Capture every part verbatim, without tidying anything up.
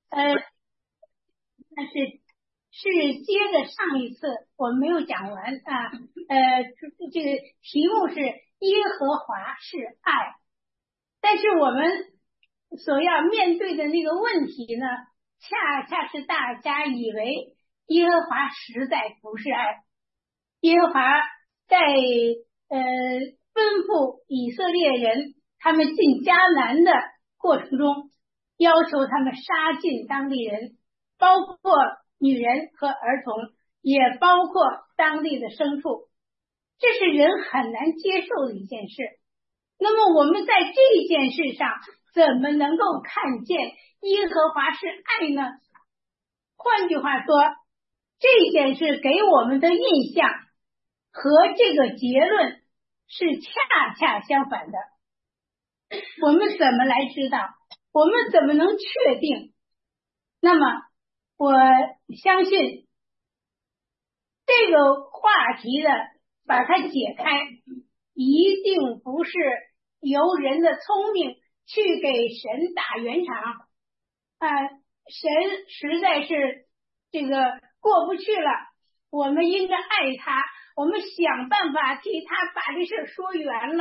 呃，但是是接着上一次我们没有讲完啊，呃，这个题目是耶和华是爱，但是我们所要面对的那个问题呢，恰恰是大家以为耶和华实在不是爱。耶和华在呃吩咐以色列人他们进迦南的过程中，要求他们杀尽当地人，包括女人和儿童，也包括当地的牲畜，这是人很难接受的一件事。那么我们在这件事上怎么能够看见耶和华是爱呢？换句话说，这件事给我们的印象和这个结论是恰恰相反的。我们怎么来知道？我们怎么能确定？那么我相信这个话题的把它解开，一定不是由人的聪明去给神打圆场啊！神实在是这个过不去了，我们应该爱他，我们想办法替他把这事说圆了。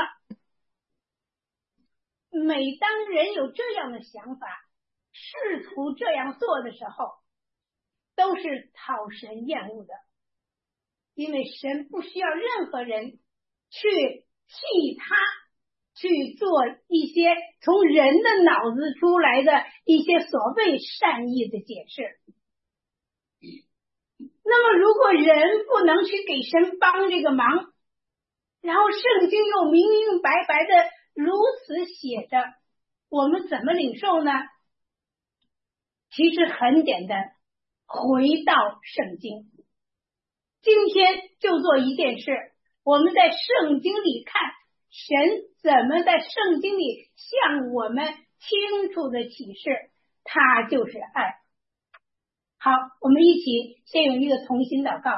每当人有这样的想法，试图这样做的时候，都是讨神厌恶的，因为神不需要任何人去替他去做一些从人的脑子出来的一些所谓善意的解释。那么如果人不能去给神帮这个忙，然后圣经又明明白白的如此写着，我们怎么领受呢？其实很简单，回到圣经。今天就做一件事，我们在圣经里看神怎么在圣经里向我们清楚的启示，他就是爱。好，我们一起先有一个同心祷告。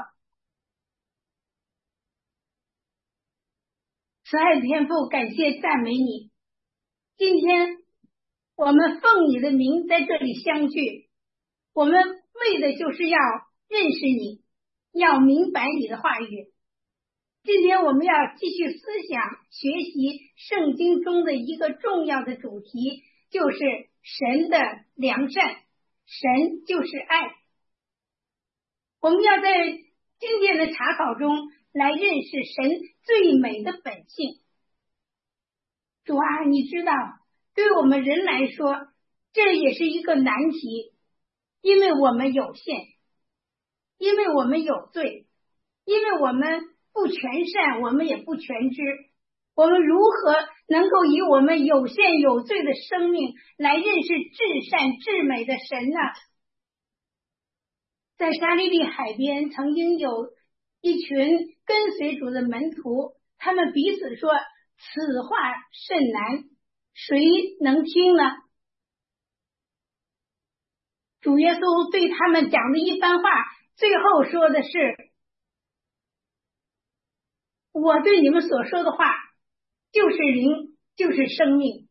慈爱的天父，感谢赞美你，今天我们奉你的名在这里相聚，我们为的就是要认识你，要明白你的话语。今天我们要继续思想学习圣经中的一个重要的主题，就是神的良善，神就是爱。我们要在今天的查考中来认识神最美的本性。主啊，你知道对我们人来说这也是一个难题，因为我们有限，因为我们有罪，因为我们不全善，我们也不全知，我们如何能够以我们有限有罪的生命来认识至善至美的神呢？在加利利海边曾经有一群跟随主的门徒，他们彼此说，此话甚难，谁能听呢？主耶稣对他们讲的一番话，最后说的是，我对你们所说的话就是灵，就是生命。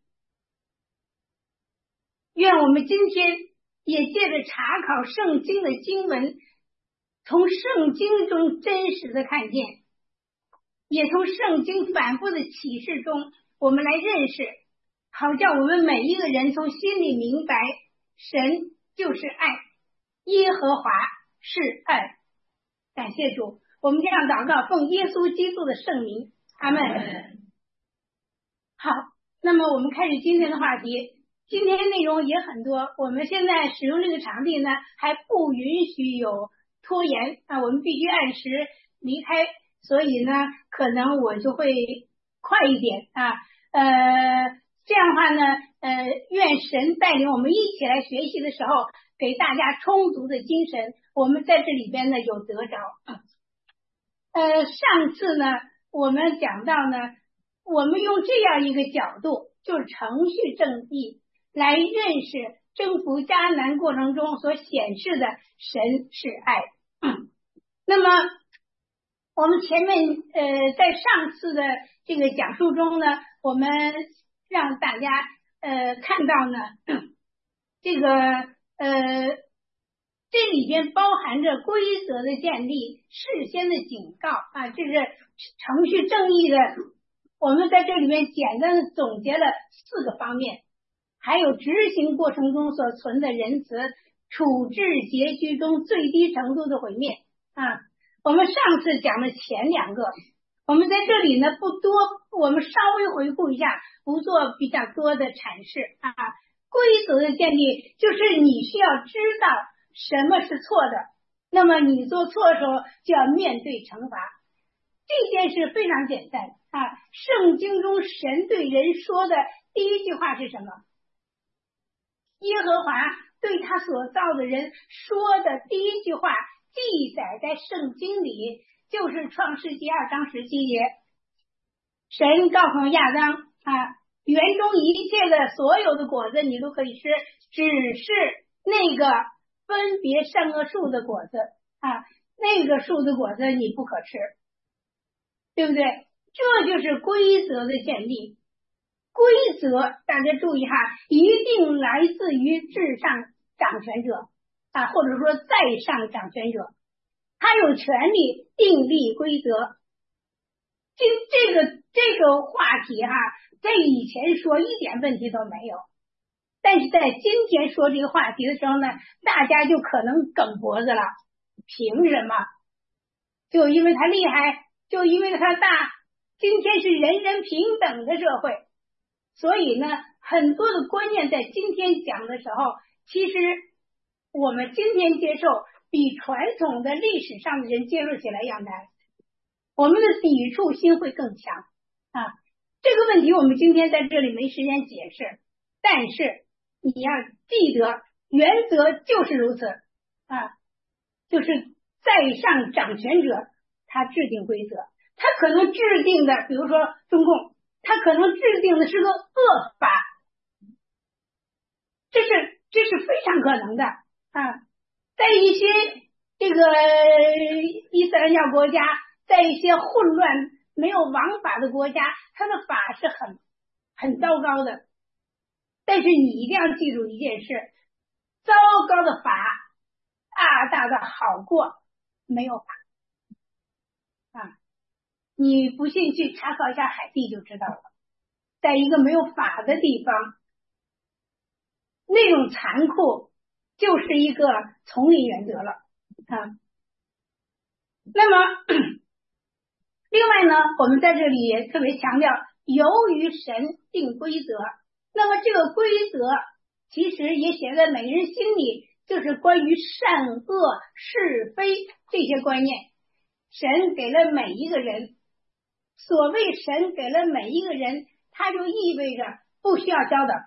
愿我们今天也借着查考圣经的经文，从圣经中真实的看见，也从圣经反复的启示中我们来认识，好叫我们每一个人从心里明白，神就是爱，耶和华是爱。感谢主，我们这样祷告，奉耶稣基督的圣名，阿们。好，那么我们开始今天的话题。今天内容也很多，我们现在使用这个场地呢，还不允许有拖延啊，我们必须按时离开，所以呢，可能我就会快一点啊，呃，这样的话呢，呃，愿神带领我们一起来学习的时候，给大家充足的精神，我们在这里边呢有得着。呃，上次呢，我们讲到呢，我们用这样一个角度，就是程序正义，来认识征服迦南过程中所显示的神是爱。嗯、那么我们前面呃在上次的这个讲述中呢，我们让大家呃看到呢，这个呃，这里边包含着规则的建立、事先的警告啊，这是程序正义的。我们在这里面简单的总结了四个方面，还有执行过程中所存的仁慈，处置结局中最低程度的毁灭啊。我们上次讲了前两个，我们在这里呢不多，我们稍微回顾一下，不做比较多的阐释啊。规则的建立就是你需要知道什么是错的，那么你做错的时候就要面对惩罚。这件事非常简单啊。圣经中神对人说的第一句话是什么？耶和华对他所造的人说的第一句话记载在圣经里，就是创世纪二章十七节。神告诉亚当啊，园中一切的所有的果子你都可以吃，只是那个分别善恶树的果子啊，那个树的果子你不可吃，对不对？这就是规则的建立。规则大家注意哈，一定来自于至上掌权者啊，或者说在上掌权者，他有权利订立规则。这这个这个话题哈，在以前说一点问题都没有，但是在今天说这个话题的时候呢，大家就可能梗脖子了。凭什么？就因为他厉害，就因为他大。今天是人人平等的社会，所以呢，很多的观念在今天讲的时候，其实我们今天接受比传统的历史上的人接受起来要难，我们的抵触心会更强啊。这个问题我们今天在这里没时间解释，但是你要记得原则就是如此啊，就是在上掌权者他制定规则，他可能制定的，比如说中共，他可能制定的是个恶法，这是这是非常可能的啊。在一些这个伊斯兰教国家，在一些混乱没有王法的国家，他的法是很很糟糕的。但是你一定要记住一件事，糟糕的法大大的好过没有法啊。你不信去查考一下海地就知道了，在一个没有法的地方，那种残酷就是一个丛林原则了啊。那么另外呢，我们在这里也特别强调，由于神定规则，那么这个规则其实也写在每人心里，就是关于善恶是非这些观念，神给了每一个人。所谓神给了每一个人，它就意味着不需要教导。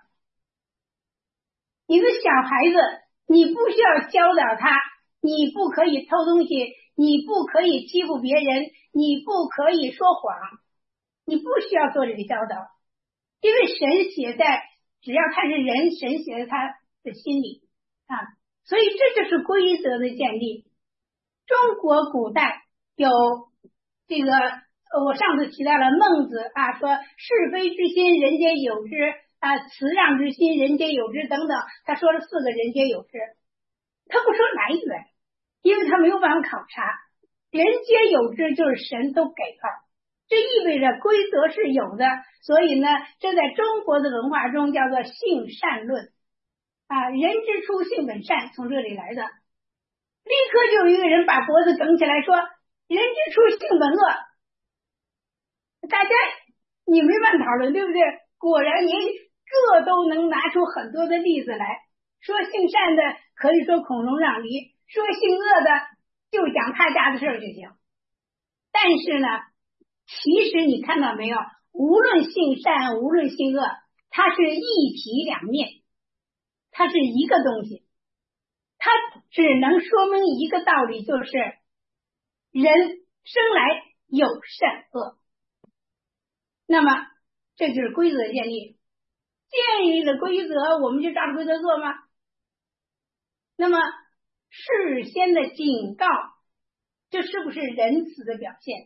你的小孩子，你不需要教导他，你不可以偷东西，你不可以欺负别人，你不可以说谎，你不需要做这个教导，因为神写在，只要他是人，神写在他的心里啊，所以这就是规则的建立。中国古代有这个，我上次提到了孟子啊，说是非之心人皆有之啊，辞让之心人皆有之等等，他说了四个人皆有之，他不说哪一个，因为他没有办法考察。人皆有之就是神都给了，这意味着规则是有的，所以呢，这在中国的文化中叫做性善论啊，人之初性本善，从这里来的。立刻就有一个人把脖子梗起来说，人之初性本恶。大家你没办法讨论，对不对？果然您各都能拿出很多的例子来，说性善的可以说孔融让梨，说性恶的就讲他家的事儿就行。但是呢，其实你看到没有，无论性善无论性恶，它是一体两面，它是一个东西，它只能说明一个道理，就是人生来有善恶。那么这就是规则建立，建立了规则，我们就照着规则做吗？那么事先的警告，这是不是仁慈的表现？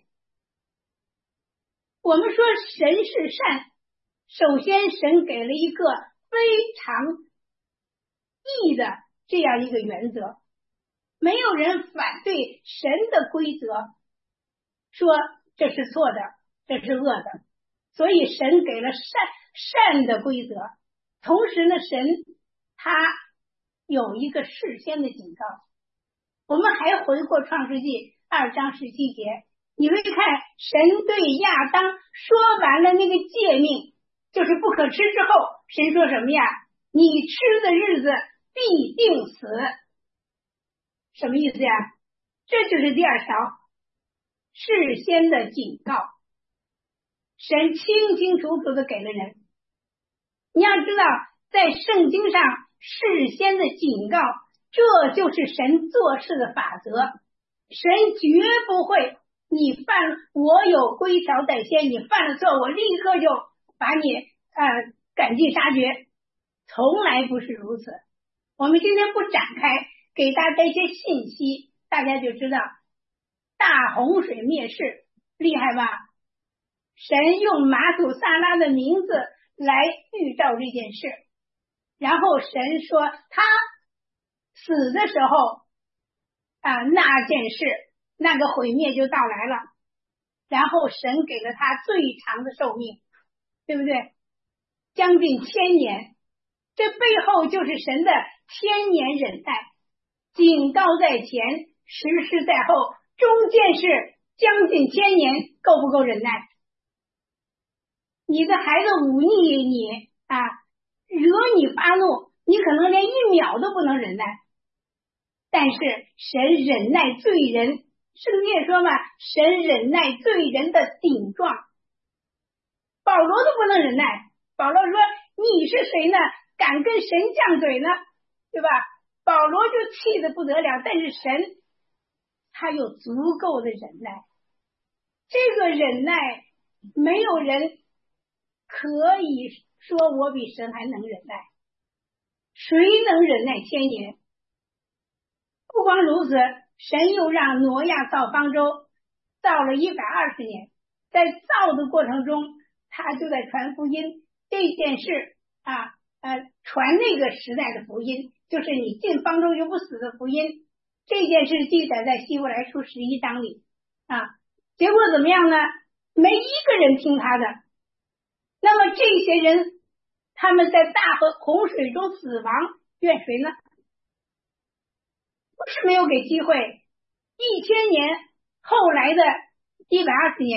我们说神是善，首先神给了一个非常义的这样一个原则，没有人反对神的规则，说这是错的，这是恶的，所以神给了善善的规则，同时呢，神他有一个事先的警告。我们还回过创世纪二章十七节，你会看神对亚当说完了那个诫命，就是不可吃之后，神说什么呀？你吃的日子必定死。什么意思呀？这就是第二条，事先的警告，神清清楚楚的给了人。你要知道，在圣经上事先的警告，这就是神做事的法则。神绝不会你犯，我有规条在先，你犯了错，我立刻就把你呃赶尽杀绝，从来不是如此。我们今天不展开，给大家一些信息，大家就知道大洪水灭世厉害吧？神用马土萨拉的名字来预兆这件事，然后神说他死的时候啊，那件事那个毁灭就到来了，然后神给了他最长的寿命，对不对？将近千年，这背后就是神的千年忍耐，警告在前，实施在后，中间是将近千年，够不够忍耐？你的孩子忤逆你啊，惹你发怒，你可能连一秒都不能忍耐，但是神忍耐罪人，圣经也说嘛，神忍耐罪人的顶撞。保罗都不能忍耐，保罗说你是谁呢，敢跟神犟嘴呢，对吧？保罗就气得不得了，但是神他有足够的忍耐，这个忍耐没有人可以说我比神还能忍耐，谁能忍耐千年？不光如此，神又让挪亚造方舟，造了一百二十年，在造的过程中他就在传福音，这件事啊呃传那个时代的福音，就是你进方舟就不死的福音，这件事记载在希伯来书十一章里啊。结果怎么样呢？没一个人听他的。那么这些人他们在大河洪水中死亡，怨谁呢？不是没有给机会，一千年后来的一百二十年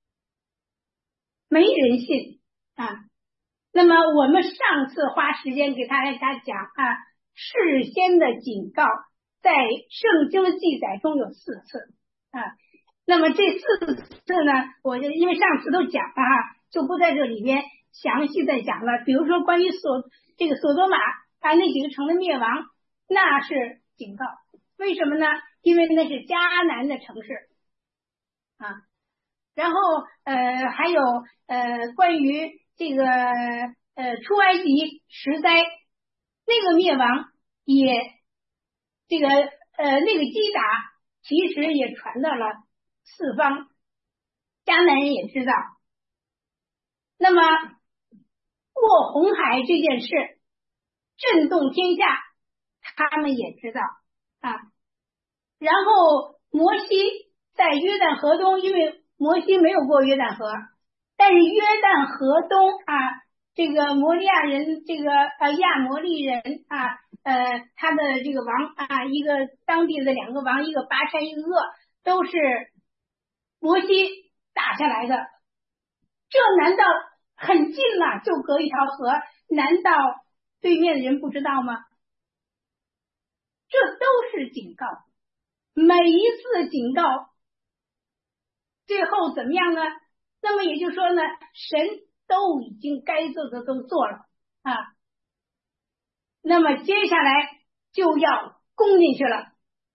没人信啊。那么我们上次花时间给大家讲啊，事先的警告在圣经的记载中有四次啊。那么这四次呢，我就因为上次都讲了哈，就不在这里边详细再讲了。比如说关于所这个索多玛啊那几个城的灭亡，那是警告。为什么呢？因为那是迦南的城市啊。然后呃还有呃关于这个呃出埃及十灾那个灭亡也这个呃那个击打其实也传到了四方，迦南人也知道。那么过红海这件事震动天下，他们也知道啊。然后摩西在约旦河东，因为摩西没有过约旦河，但是约旦河东啊，这个摩利亚人，这个呃亚摩利人啊，呃他的这个王啊，一个当地的两个王，一个巴山，一个鄂，都是摩西打下来的。这难道很近了，就隔一条河，难道对面的人不知道吗？这都是警告，每一次警告最后怎么样呢？那么也就是说呢，神都已经该做的都做了啊，那么接下来就要攻进去了，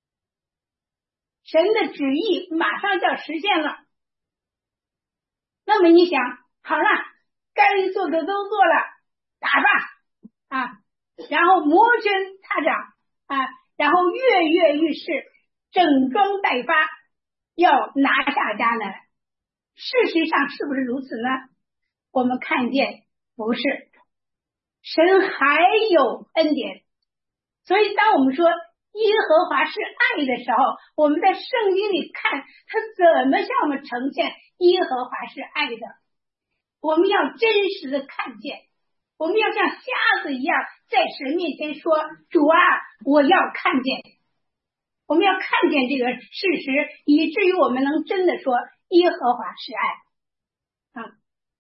神的旨意马上就要实现了。那么你想，好了，该做的都做了，打吧啊！然后摩拳擦掌啊，然后跃跃欲试，整装待发，要拿下迦南。事实上是不是如此呢？我们看见不是，神还有恩典， 所以当我们说耶和华是爱的时候，我们在圣经里看他怎么向我们呈现耶和华是爱的，我们要真实的看见，我们要像瞎子一样在神面前说，主啊，我要看见，我们要看见这个事实，以至于我们能真的说耶和华是爱啊。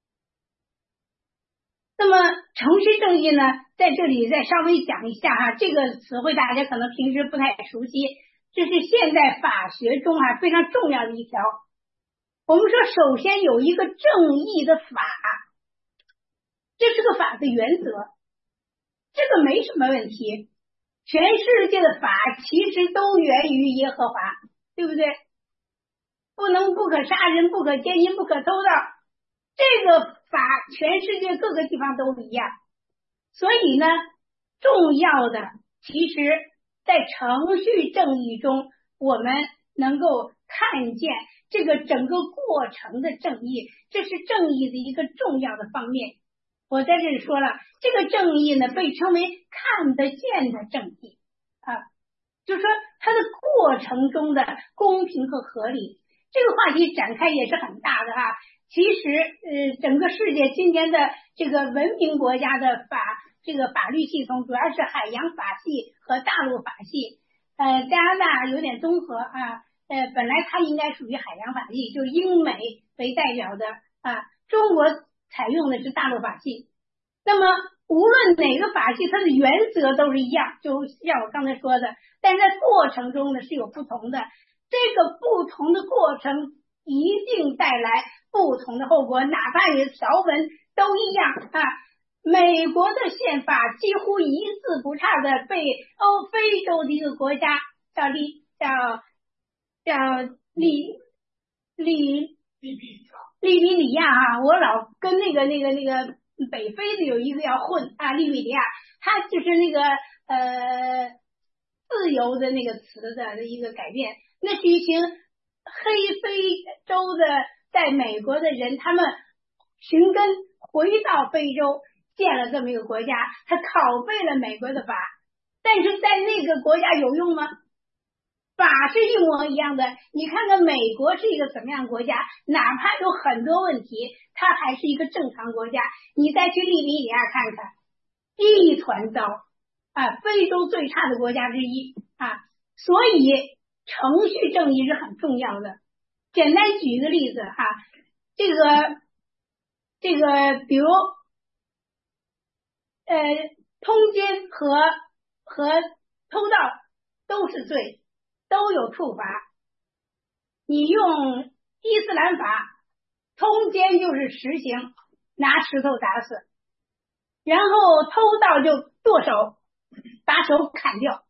那么程序正义呢，在这里再稍微讲一下哈，这个词汇大家可能平时不太熟悉，这是现代法学中啊非常重要的一条。我们说首先有一个正义的法，这是个法的原则，这个没什么问题。全世界的法其实都源于耶和华，对不对？不能不可杀人，不可奸淫，不可偷盗，这个法全世界各个地方都一样。所以呢，重要的其实在程序正义中，我们能够看见这个整个过程的正义，这是正义的一个重要的方面。我在这里说了，这个正义呢被称为看得见的正义啊，就是说它的过程中的公平和合理。这个话题展开也是很大的哈。其实呃，整个世界今天的这个文明国家的法这个法律系统主要是海洋法系和大陆法系，呃，加拿大有点综合啊，呃，本来它应该属于海洋法系，就是英美为代表的啊，中国采用的是大陆法系。那么无论哪个法系，它的原则都是一样，就像我刚才说的，但是在过程中呢是有不同的，这个不同的过程一定带来不同的后果，哪怕你的条文都一样啊。美国的宪法几乎一字不差的被欧非洲的一个国家叫利叫叫利利利比里亚啊，我老跟那个那个那个北非的有一个要混啊，利比里亚，它就是那个呃自由的那个词的一个改变，那是一群黑非洲的在美国的人，他们寻根回到非洲，建了这么一个国家，他拷贝了美国的法，但是在那个国家有用吗？法是一模一样的，你看看美国是一个怎么样的国家，哪怕有很多问题，它还是一个正常国家。你再去利比里亚看看，一团糟啊，非洲最差的国家之一啊。所以程序正义是很重要的。简单举一个例子哈，这个这个比如呃通奸和和偷盗都是罪，都有处罚。你用伊斯兰法，通奸就是实刑，拿石头打死，然后偷盗就剁手，把手砍掉。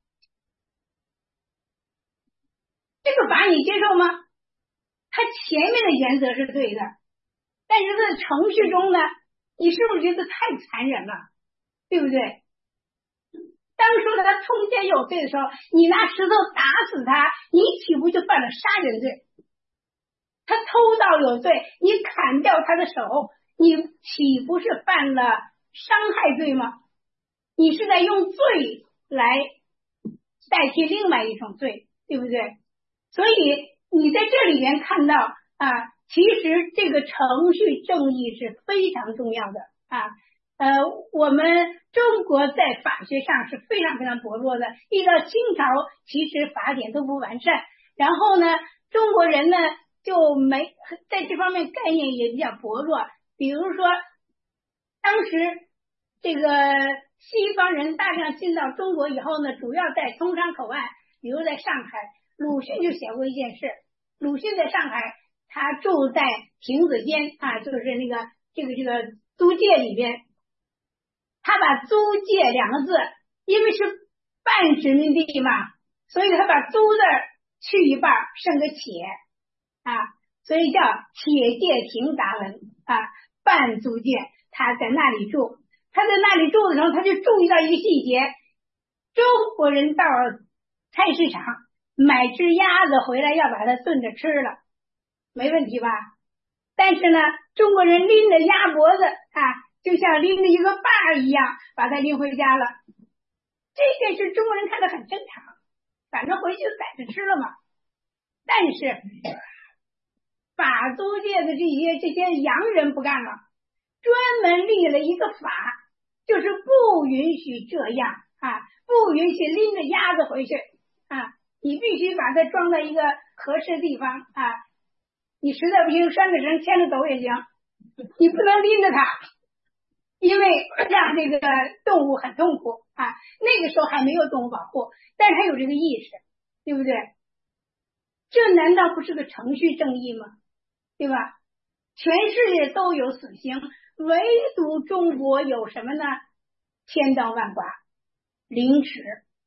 这个法你接受吗？它前面的原则是对的，但是在程序中呢，你是不是觉得太残忍了，对不对？当说他通奸有罪的时候，你拿石头打死他，你岂不就犯了杀人罪？他偷盗有罪，你砍掉他的手，你岂不是犯了伤害罪吗？你是在用罪来代替另外一种罪，对不对？所以你在这里面看到啊，其实这个程序正义是非常重要的啊。呃，我们中国在法学上是非常非常薄弱的，一到清朝其实法典都不完善，然后呢中国人呢就没在这方面概念也比较薄弱。比如说当时这个西方人大量进到中国以后呢，主要在通商口岸，比如在上海，鲁迅就写过一件事。鲁迅在上海，他住在亭子间啊，就是那个这个这个租界里边，他把租界两个字，因为是半殖民地嘛，所以他把租字去一半，剩个且啊，所以叫且界亭杂文啊，半租界。他在那里住，他在那里住的时候，他就注意到一个细节，中国人到菜市场买只鸭子回来要把它炖着吃了，没问题吧？但是呢，中国人拎着鸭脖子啊，就像拎着一个把一样，把它拎回家了。 这件事中国人看得很正常，反正回去宰着吃了嘛。但是法租界的这些这些洋人不干了，专门立了一个法，就是不允许这样啊，不允许拎着鸭子回去啊，你必须把它装在一个合适的地方啊，你实在不行拴个绳牵着走也行，你不能拎着它，因为让这个动物很痛苦啊。那个时候还没有动物保护，但是他有这个意识，对不对？这难道不是个程序正义吗？对吧？全世界都有死刑，唯独中国有什么呢？千刀万剐，凌迟。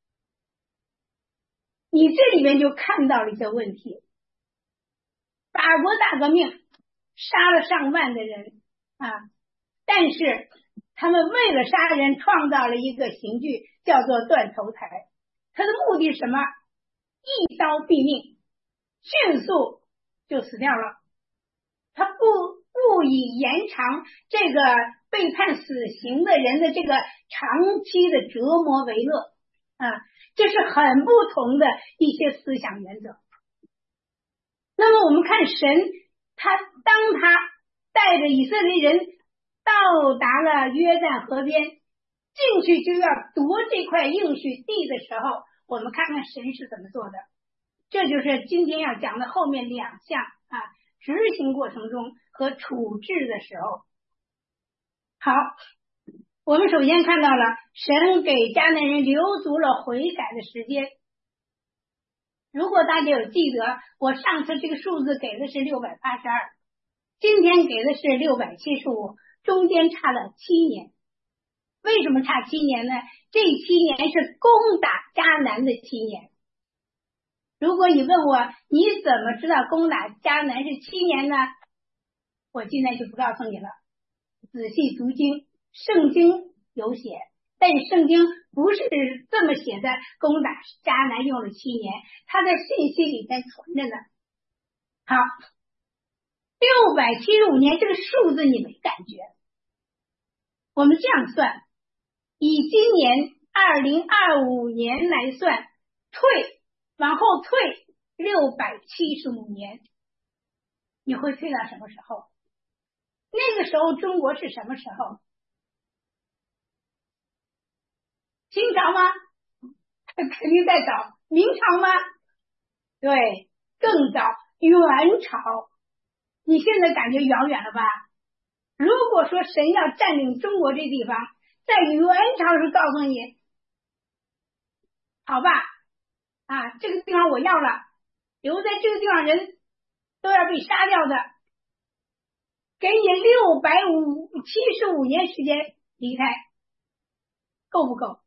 你这里面就看到了一些问题。法国大革命杀了上万的人啊，但是他们为了杀人创造了一个刑具，叫做断头台。他的目的是什么？一刀毙命，迅速就死掉了。他不不以延长这个被判死刑的人的这个长期的折磨为乐啊，这是很不同的一些思想原则。那么我们看神，他当他带着以色列人到达了约旦河边，进去就要夺这块应许地的时候，我们看看神是怎么做的。这就是今天要讲的后面两项啊，执行过程中和处置的时候。好，我们首先看到了神给迦南人留足了悔改的时间。如果大家有记得，我上次这个数字给的是六百八十二，今天给的是六百七十五，中间差了七年。为什么差七年呢？这七年是攻打迦南的七年。如果你问我你怎么知道攻打迦南是七年呢？我现在就不告诉你了，仔细读经，圣经有写，但是圣经不是这么写的，攻打迦南用了七年，它在信息里边存着呢。好，六百七十五年这个数字你没感觉，我们这样算，以今年二零二五年来算，退往后退六百七十五年，你会退到什么时候？那个时候中国是什么时候？清朝吗？肯定在早。明朝吗？对，更早。元朝。你现在感觉遥远了吧？如果说神要占领中国这地方，在元朝时告诉你，好吧，啊，这个地方我要了，留在这个地方人都要被杀掉的，给你六百五七十五年时间离开，够不够？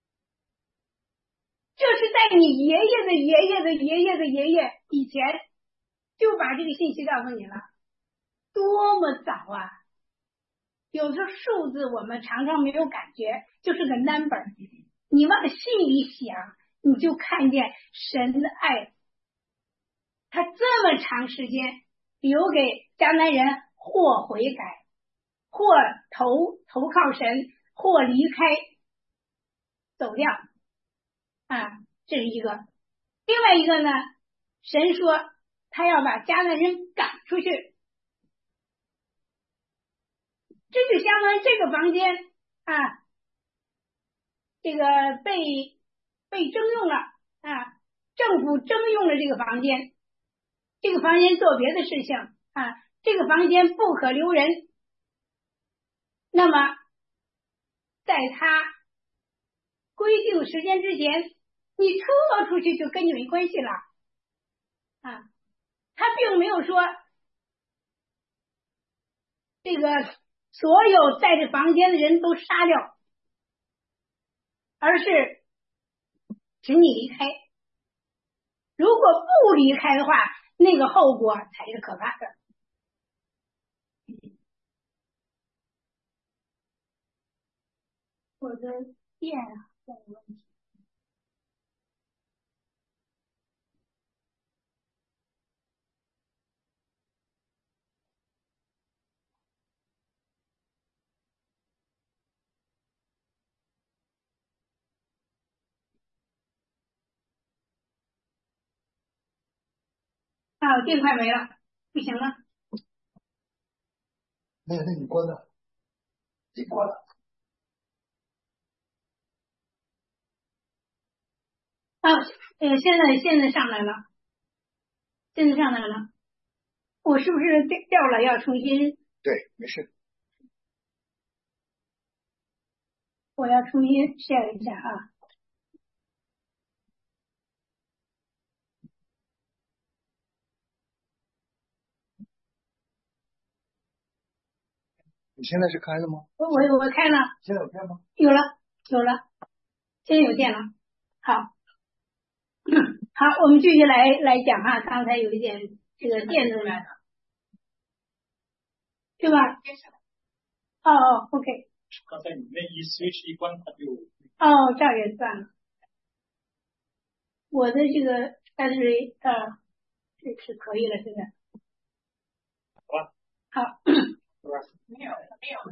这是在你爷爷的爷爷的爷爷的爷爷以前就把这个信息告诉你了，多么早啊！有时候数字我们常常没有感觉，就是个 number， 你往心里想，你就看见神的爱，他这么长时间留给迦南人或悔改，或投投靠神，或离开走掉啊，这是一个。另外一个呢，神说他要把迦南人赶出去，这就相当于这个房间啊，这个被被征用了啊，政府征用了这个房间，这个房间做别的事情啊，这个房间不可留人。那么在他规定的时间之前，你撤出去就跟你没关系了啊。他并没有说这个所有在这房间的人都杀掉，而是请你离开。如果不离开的话，那个后果才是可怕的。我的电有问题。 啊，电快没了，不行了。 那那你关了，你关了。 啊，呃，现在现在上来了，现在上来了。我是不是掉掉了？要重新？ 对，没事。 我要重新 share 一下啊。 你现在是开了吗？ 我我我开了。 现在有电吗？ 有了，有了，现在有电了。好，好，我们继续来来讲哈。刚才有一点这个电子的，对吧？哦哦 ，OK。 刚才你那一 switch 一关，它就哦，这样也算了。我的这个 battery 呃是是可以了，现在。 好吧。 好。 没有没有。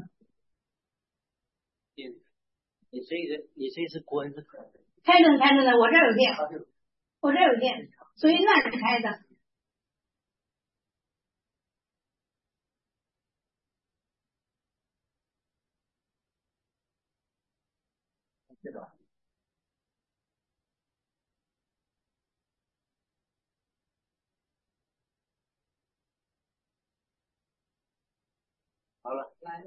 你你这个你这是关是开的？ 开着开着呢，我这儿有电，我这儿有电，所以那是开的。 这个。 好了，来，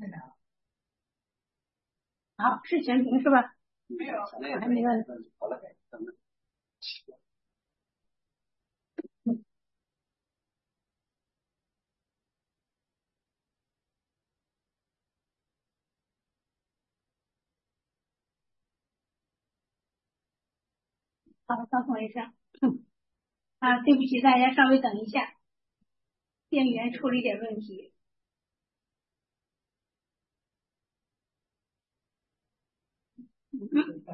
好，是全屏是吧？ 没有， 还没问。 好了，等着。 好，等我一下。啊，对不起，大家稍微等一下，电源出了一点问题。嗯。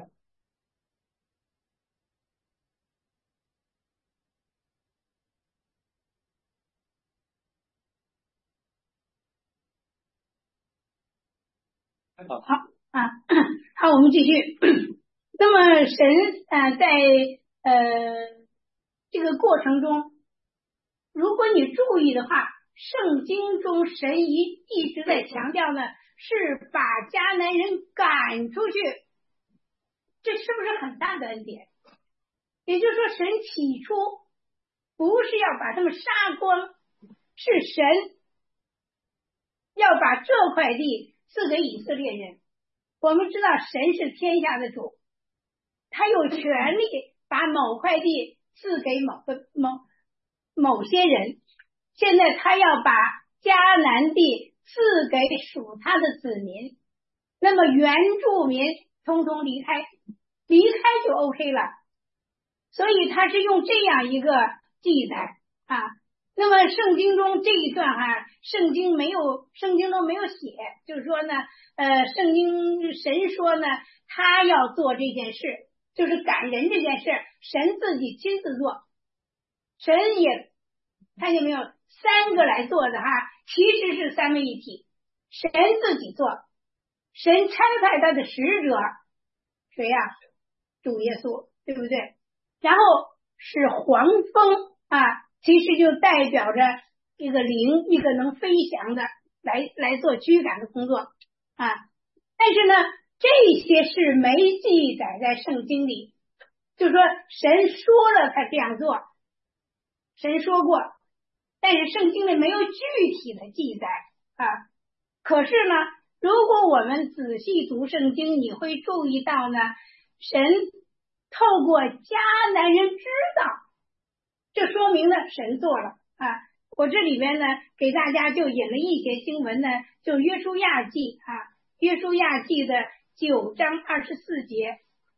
好啊，好，我们继续。那么神啊、呃，在呃这个过程中，如果你注意的话，圣经中神一一直在强调呢，是把迦南人赶出去，这是不是很大的恩典？也就是说，神起初不是要把他们杀光，是神要把这块地赐给以色列人。我们知道神是天下的主，他有权利把某块地赐给某个某某些人。现在他要把迦南地赐给属他的子民，那么原住民通通离开，离开就 OK 了。所以他是用这样一个记载啊。那么圣经中这一段啊，圣经没有，圣经都没有写，就是说呢，呃，圣经神说呢，他要做这件事，就是赶人这件事，神自己亲自做，神也看见没有，三个来做的哈，其实是三位一体，神自己做，神差派他的使者，谁呀、啊？主耶稣，对不对？然后是黄蜂啊，其实就代表着一个灵，一个能飞翔的来来做驱赶的工作啊。但是呢，这些是没记载在圣经里，就是说神说了他这样做，神说过，但是圣经里没有具体的记载啊。可是呢，如果我们仔细读圣经，你会注意到呢，神透过迦南人知道，这说明了神做了啊。我这里边呢，给大家就引了一些经文呢，就约书亚记啊，约书亚记的九章二十四节。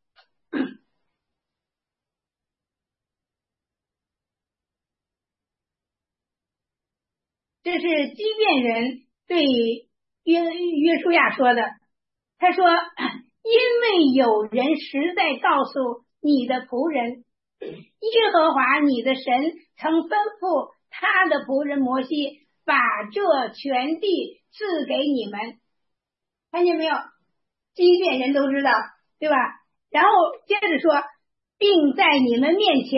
这是基遍人对约约书亚说的，他说，因为有人实在告诉你的仆人耶和华你的神曾吩咐他的仆人摩西把这全地赐给你们，看见没有？基遍人都知道，对吧？然后接着说，并在你们面前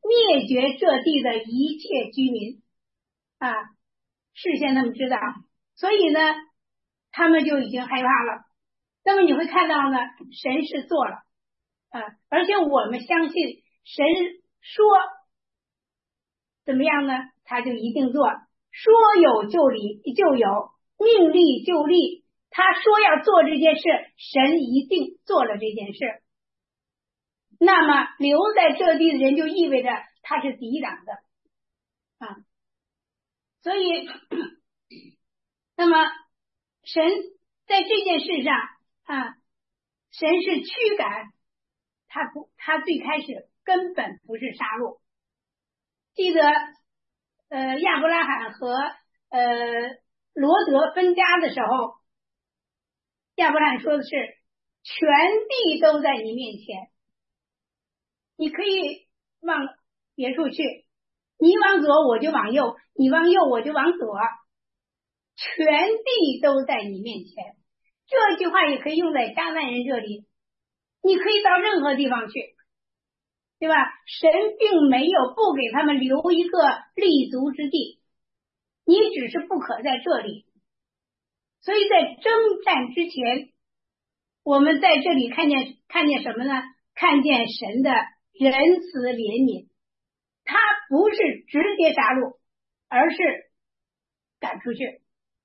灭绝这地的一切居民啊，事先他们知道，所以呢，他们就已经害怕了。那么你会看到呢，神是做了啊，而且我们相信神说怎么样呢，他就一定做，说有就理就有，命立就立，他说要做这件事，神一定做了这件事。那么留在这地的人就意味着他是抵挡的啊，所以那么神在这件事上啊，神是驱赶，他不，他最开始根本不是杀戮。记得呃亚伯拉罕和呃罗德分家的时候，亚伯拉罕说的是全地都在你面前，你可以往别处去，你往左我就往右，你往右我就往左，全地都在你面前。这句话也可以用在迦南人这里，你可以到任何地方去，对吧？神并没有不给他们留一个立足之地，你只是不可在这里。所以在征战之前，我们在这里看见看见什么呢？看见神的仁慈怜悯，他不是直接杀戮，而是赶出去。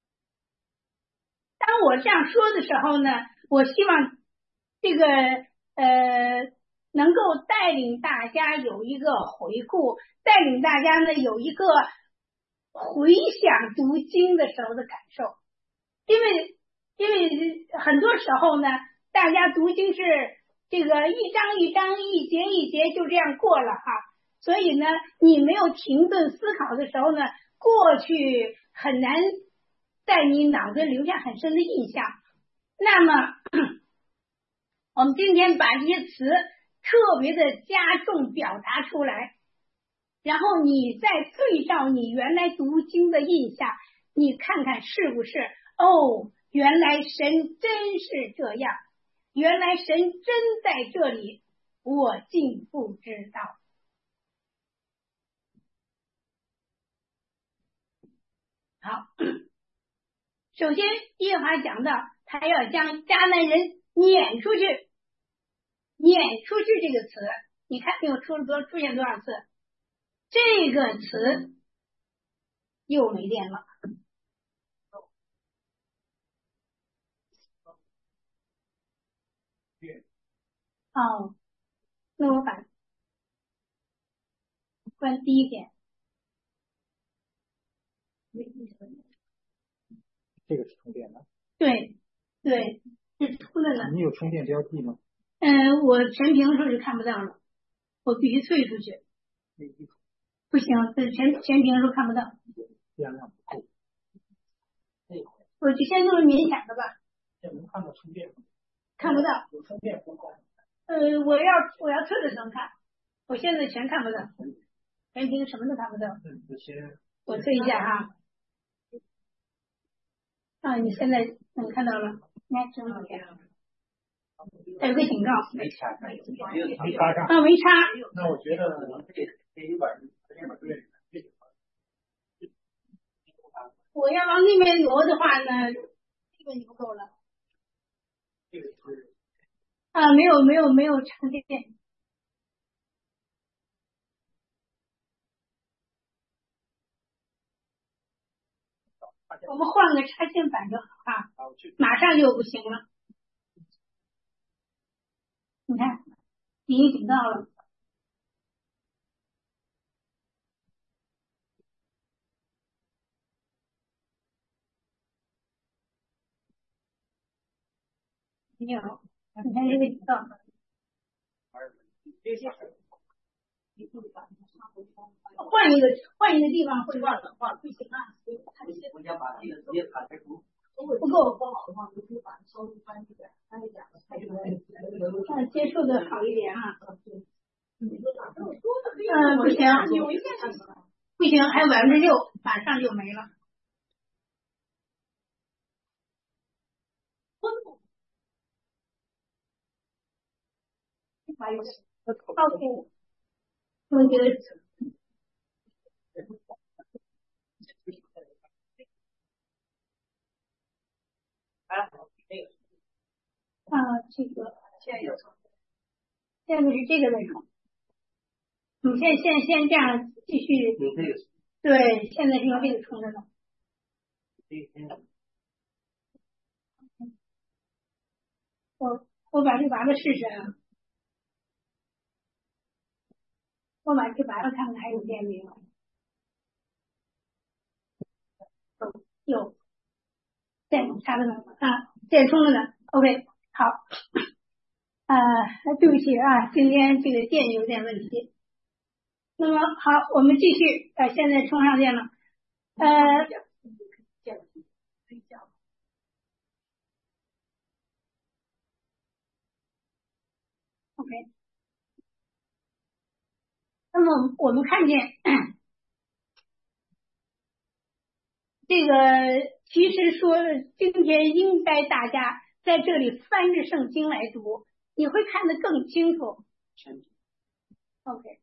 当我这样说的时候呢，我希望这个呃能够带领大家有一个回顾，带领大家呢有一个回想读经的时候的感受。因为因为很多时候呢，大家读经是这个一章一章一节一节就这样过了哈，所以呢你没有停顿思考的时候呢，过去很难在你脑子留下很深的印象。那么我们今天把这些词特别的加重表达出来，然后你再对照你原来读经的印象，你看看是不是哦，原来神真是这样，原来神真在这里，我竟不知道。好，首先耶和华讲到他要将迦南人撵出去，撵出去这个词你看又出了多出现多少次，这个词又没电了。哦，那我把关第一点。 这个是充电的。 对对，是出来了。 你有充电标记吗？ 嗯、呃，我全屏的时候就看不到了，我必须退出去。不行，这全全屏的时候看不到。 电量不够。 我就先弄冥想的吧。 这能看到充电吗？ 看不到。 有充电不够。 呃，我要我要退的时候看，我现在全看不到，全屏什么都看不到。我退一下啊。啊，你现在能看到了？你看这么点，还有个警告。 没插上， 没插上。 啊，没插。 那我觉得我要往那边挪的话呢，这个就不够了。 这个是啊，没有没有没有插电。我们换个插线板就好啊，马上就不行了。你看，已经警告了。没有，你看这个警告。换一个换一个地方会换换不行啊！ 我想把这个直接打开图。 不够。嗯，接触的好一点啊。嗯，不行，不行，还有百分之六，马上就没了。OK。 我觉得啊，这个现在有什么？ 现在是这个内容。你现现先这样继续，对，现在是用这个冲着的。我我把这拔了试试啊，我把这拔了看看还有电没有？有，电插了呢啊，电充了呢。OK， 好。啊，对不起啊，今天这个电有点问题。那么好，我们继续啊，现在充上电了。呃。OK， 那么我们看见这个，其实说今天应该大家在这里翻着圣经来读，你会看得更清楚。OK，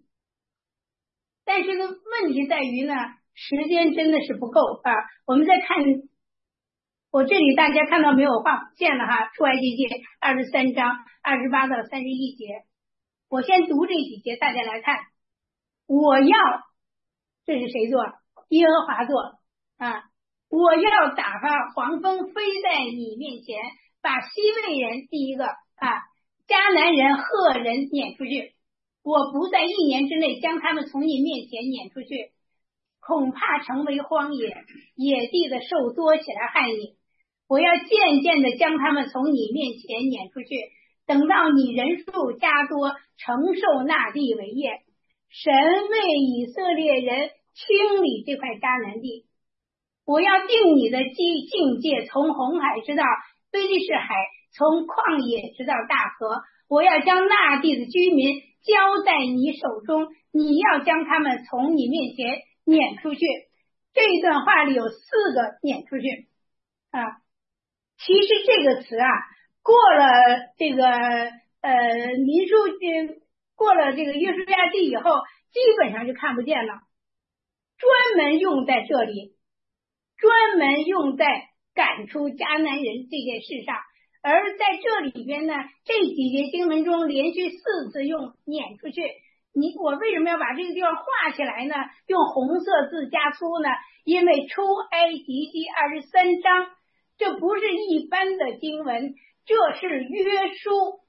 但是呢，问题在于呢，时间真的是不够啊。我们再看，我这里大家看到没有画线了哈？出埃及记二十三章二十八到三十一节，我先读这几节，大家来看。我要，这是谁做？耶和华做啊！我要打发黄蜂飞在你面前，把西魏人第一个啊，迦南人、赫人撵出去。我不在一年之内将他们从你面前撵出去，恐怕成为荒野，野地的兽多起来害你。我要渐渐的将他们从你面前撵出去，等到你人数加多，承受那地为业。神为以色列人清理这块迦南地。我要定你的境界，从红海直到非利士海，从旷野直到大河。我要将那地的居民交在你手中，你要将他们从你面前撵出去。这一段话里有四个撵出去啊。其实这个词啊，过了这个呃民数过了这个约书亚记以后，基本上就看不见了。专门用在这里，专门用在赶出迦南人这件事上。而在这里边呢，这几节经文中连续四次用撵出去。你我为什么要把这个地方画起来呢？用红色字加粗呢？因为出埃及记二十三章，这不是一般的经文，这是约书。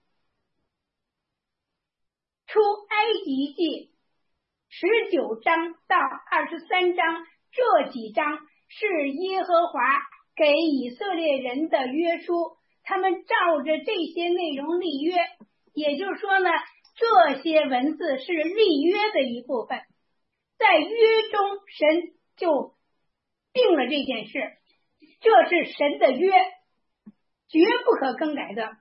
出埃及记十九章到二十三章，这几章是耶和华给以色列人的约书，他们照着这些内容立约。也就是说呢，这些文字是立约的一部分，在约中神就定了这件事，这是神的约，绝不可更改的。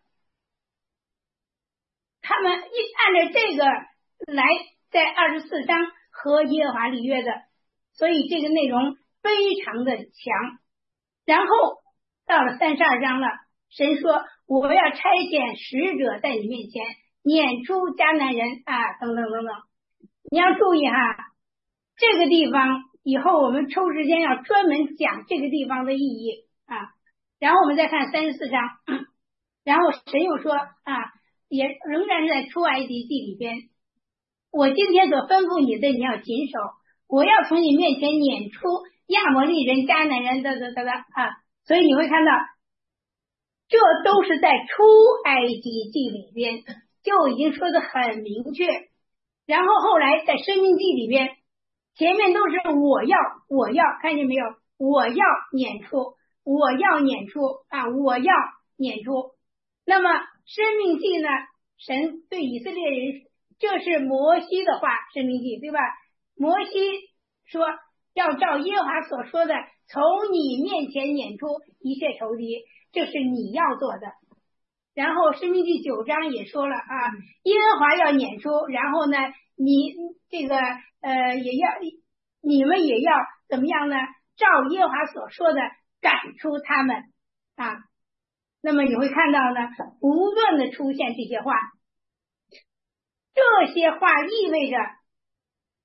他们一按照这个来在二十四章和耶和华立约的，所以这个内容非常的强。然后到了三十二章了，神说我要差遣使者在你面前撵出迦南人啊，等等等等。你要注意哈，这个地方以后我们抽时间要专门讲这个地方的意义啊。然后我们再看三十四章，然后神又说啊，也仍然是在出埃及记里边，我今天所吩咐你的你要谨守，我要从你面前撵出亚摩利人、迦南人的的的的啊。所以你会看到这都是在出埃及记里边就已经说的很明确。然后后来在申命记里边，前面都是我要我要，看见没有？我要撵出，我要撵出啊，我要撵出。那么申命记呢，神对以色列人，这是摩西的话，申命记对吧？摩西说要照耶和华所说的，从你面前撵出一切仇敌，这是你要做的。然后申命记九章也说了啊，耶和华要撵出，然后呢，你这个呃也要，你们也要怎么样呢？照耶和华所说的赶出他们啊。那么你会看到呢，不断的出现这些话，这些话意味着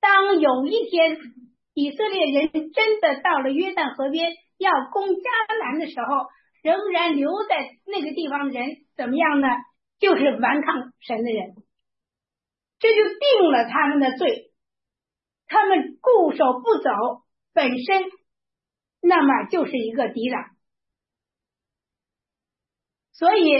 当有一天以色列人真的到了约旦河边要攻迦南的时候，仍然留在那个地方的人怎么样呢？就是顽抗神的人，这就定了他们的罪。他们固守不走，本身那么就是一个抵挡。所以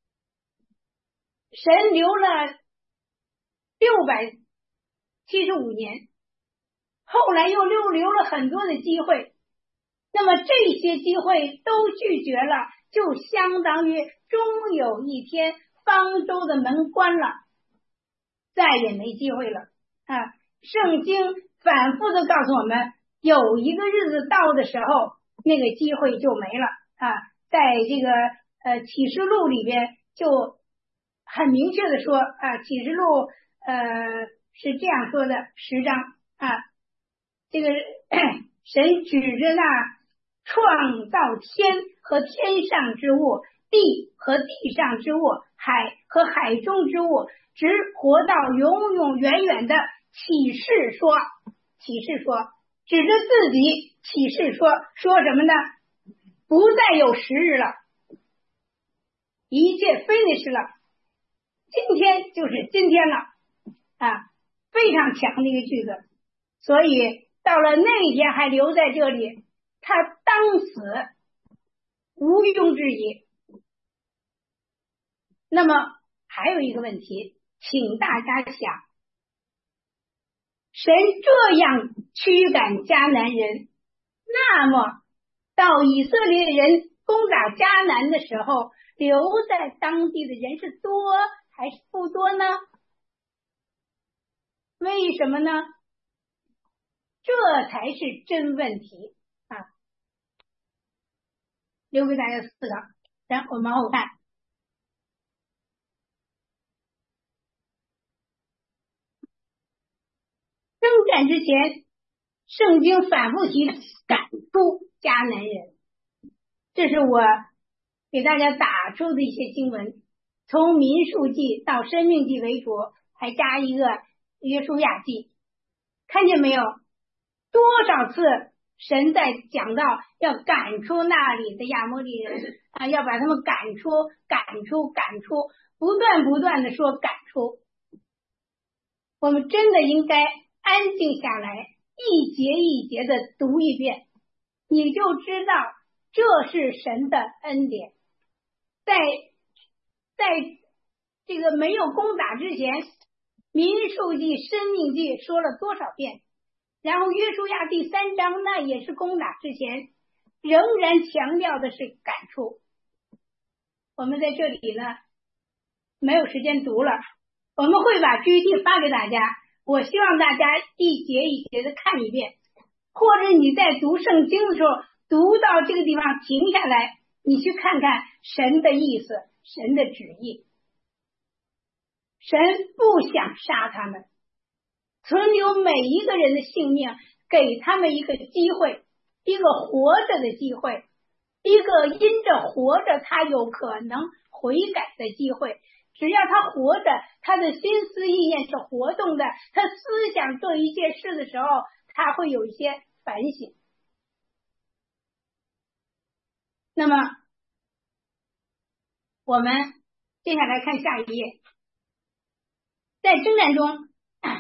神留了六百七十五年，后来又留留了很多的机会，那么这些机会都拒绝了，就相当于终有一天方舟的门关了，再也没机会了啊！圣经反复的告诉我们，有一个日子到的时候，那个机会就没了啊！在这个呃启示录里边就很明确的说啊，启示录呃是这样说的，十章啊，这个神指着那创造天和天上之物，地和地上之物，海和海中之物，直活到永永远远的启示说，启示说，指着自己启示说，说什么呢？不再有时日了，一切 finish 了，今天就是今天了啊，非常强的一个句子。所以到了那一天还留在这里，他当死毋庸置疑。那么还有一个问题，请大家想，神这样驱赶迦南人，那么到以色列人攻打迦南的时候，留在当地的人是多还是不多呢？为什么呢？这才是真问题啊！留给大家思考。然后我们往后看，征战之前，圣经反复提赶出迦南人，这是我给大家打出的一些经文，从民数记到申命记为主，还加一个约书亚记，看见没有？多少次神在讲到要赶出那里的亚摩利人啊，要把他们赶出赶出赶出，不断不断的说赶出。我们真的应该安静下来，一节一节的读一遍，你就知道这是神的恩典。在在这个没有攻打之前，民数记申命记说了多少遍，然后约书亚第三章那也是攻打之前，仍然强调的是赶出。我们在这里呢没有时间读了，我们会把 P P T 发给大家，我希望大家一节一节的看一遍，或者你在读圣经的时候读到这个地方停下来，你去看看神的意思，神的旨意。神不想杀他们，存留每一个人的性命，给他们一个机会，一个活着的机会，一个因着活着他有可能悔改的机会。只要他活着，他的心思意念是活动的，他思想做一件事的时候，他会有一些反省。那么我们接下来看下一页，在征战中，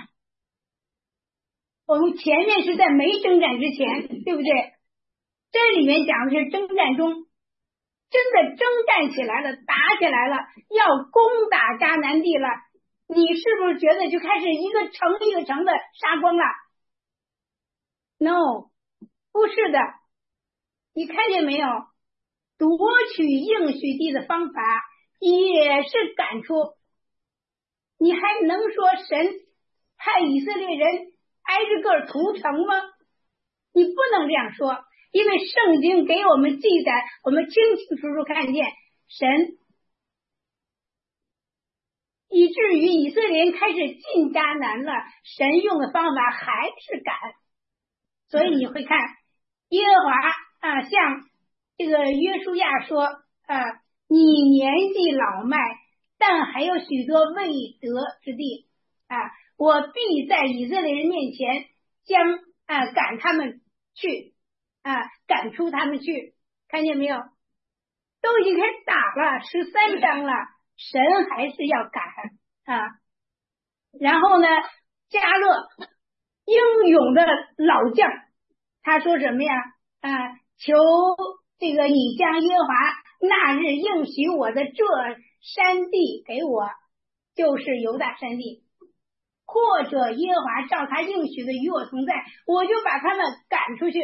我们前面是在没征战之前，对不对？这里面讲的是征战中，真的征战起来了，打起来了，要攻打迦南地了，你是不是觉得就开始一个城一个城的杀光了？ No， 不是的。你看见没有？夺取应许地的方法也是赶出。你还能说神派以色列人挨着个屠城吗？你不能这样说，因为圣经给我们记载，我们清清楚楚看见神，以至于以色列人开始进迦南了，神用的方法还是赶。所以你会看耶和华啊，像这个约书亚说啊，你年纪老迈，但还有许多未得之地啊， 我必在以色列人面前将啊、呃、赶他们去啊、呃、赶出他们去，看见没有？都已经开始打了十三章了，神还是要赶啊。然后呢，迦勒英勇的老将，他说什么呀？啊，求这个你将耶和华那日应许我的这山地给我，就是犹大山地，或者耶和华照他应许的与我同在，我就把他们赶出去。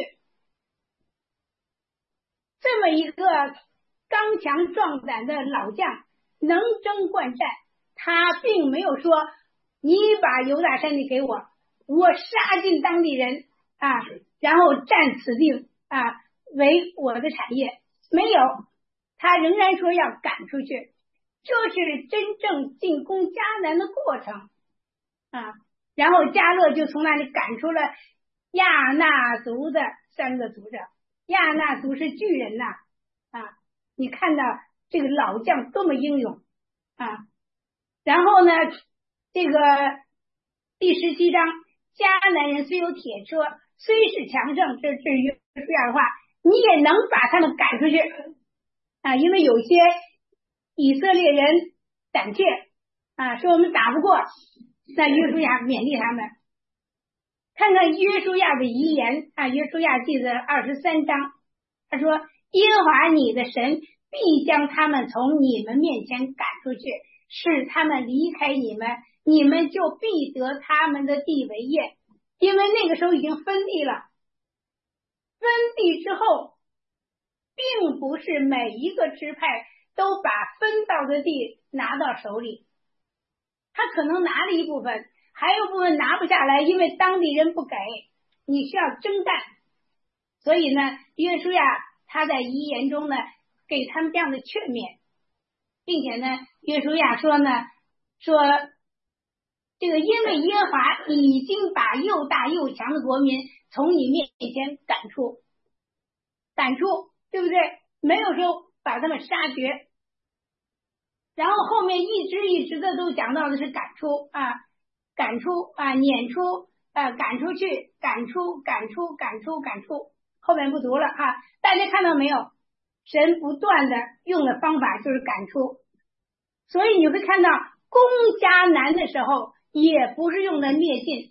这么一个刚强壮胆的老将，能征惯战，他并没有说你把犹大山地给我，我杀尽当地人啊，然后占此地啊为我的产业，没有，他仍然说要赶出去，这是真正进攻迦南的过程啊。然后迦勒就从那里赶出了亚衲族的三个族长，亚衲族是巨人呐 啊, 啊，你看到这个老将多么英勇啊！然后呢，这个第十七章，迦南人虽有铁车，虽是强盛，这至于这样的话，你也能把他们赶出去啊！因为有些以色列人胆怯啊，说我们打不过，那约书亚勉励他们。看看约书亚的遗言啊，约书亚记的二十三章，他说：耶和华你的神必将他们从你们面前赶出去，使他们离开你们，你们就必得他们的地为业。因为那个时候已经分地了，分地之后，并不是每一个支派都把分到的地拿到手里，他可能拿了一部分，还有部分拿不下来，因为当地人不给，你需要征战。所以呢，约书亚他在遗言中呢给他们这样的劝勉，并且呢，约书亚说呢，说这个因为耶和华已经把又大又强的国民从你面前赶出，赶出，对不对？没有说把他们杀绝。然后后面一直一直的都讲到的是赶出啊，赶出啊，撵出啊，赶出去，赶出，赶出，赶出，赶出。后面不读了啊，大家看到没有？神不断的用的方法就是赶出，所以你会看到攻迦南的时候也不是用的灭尽。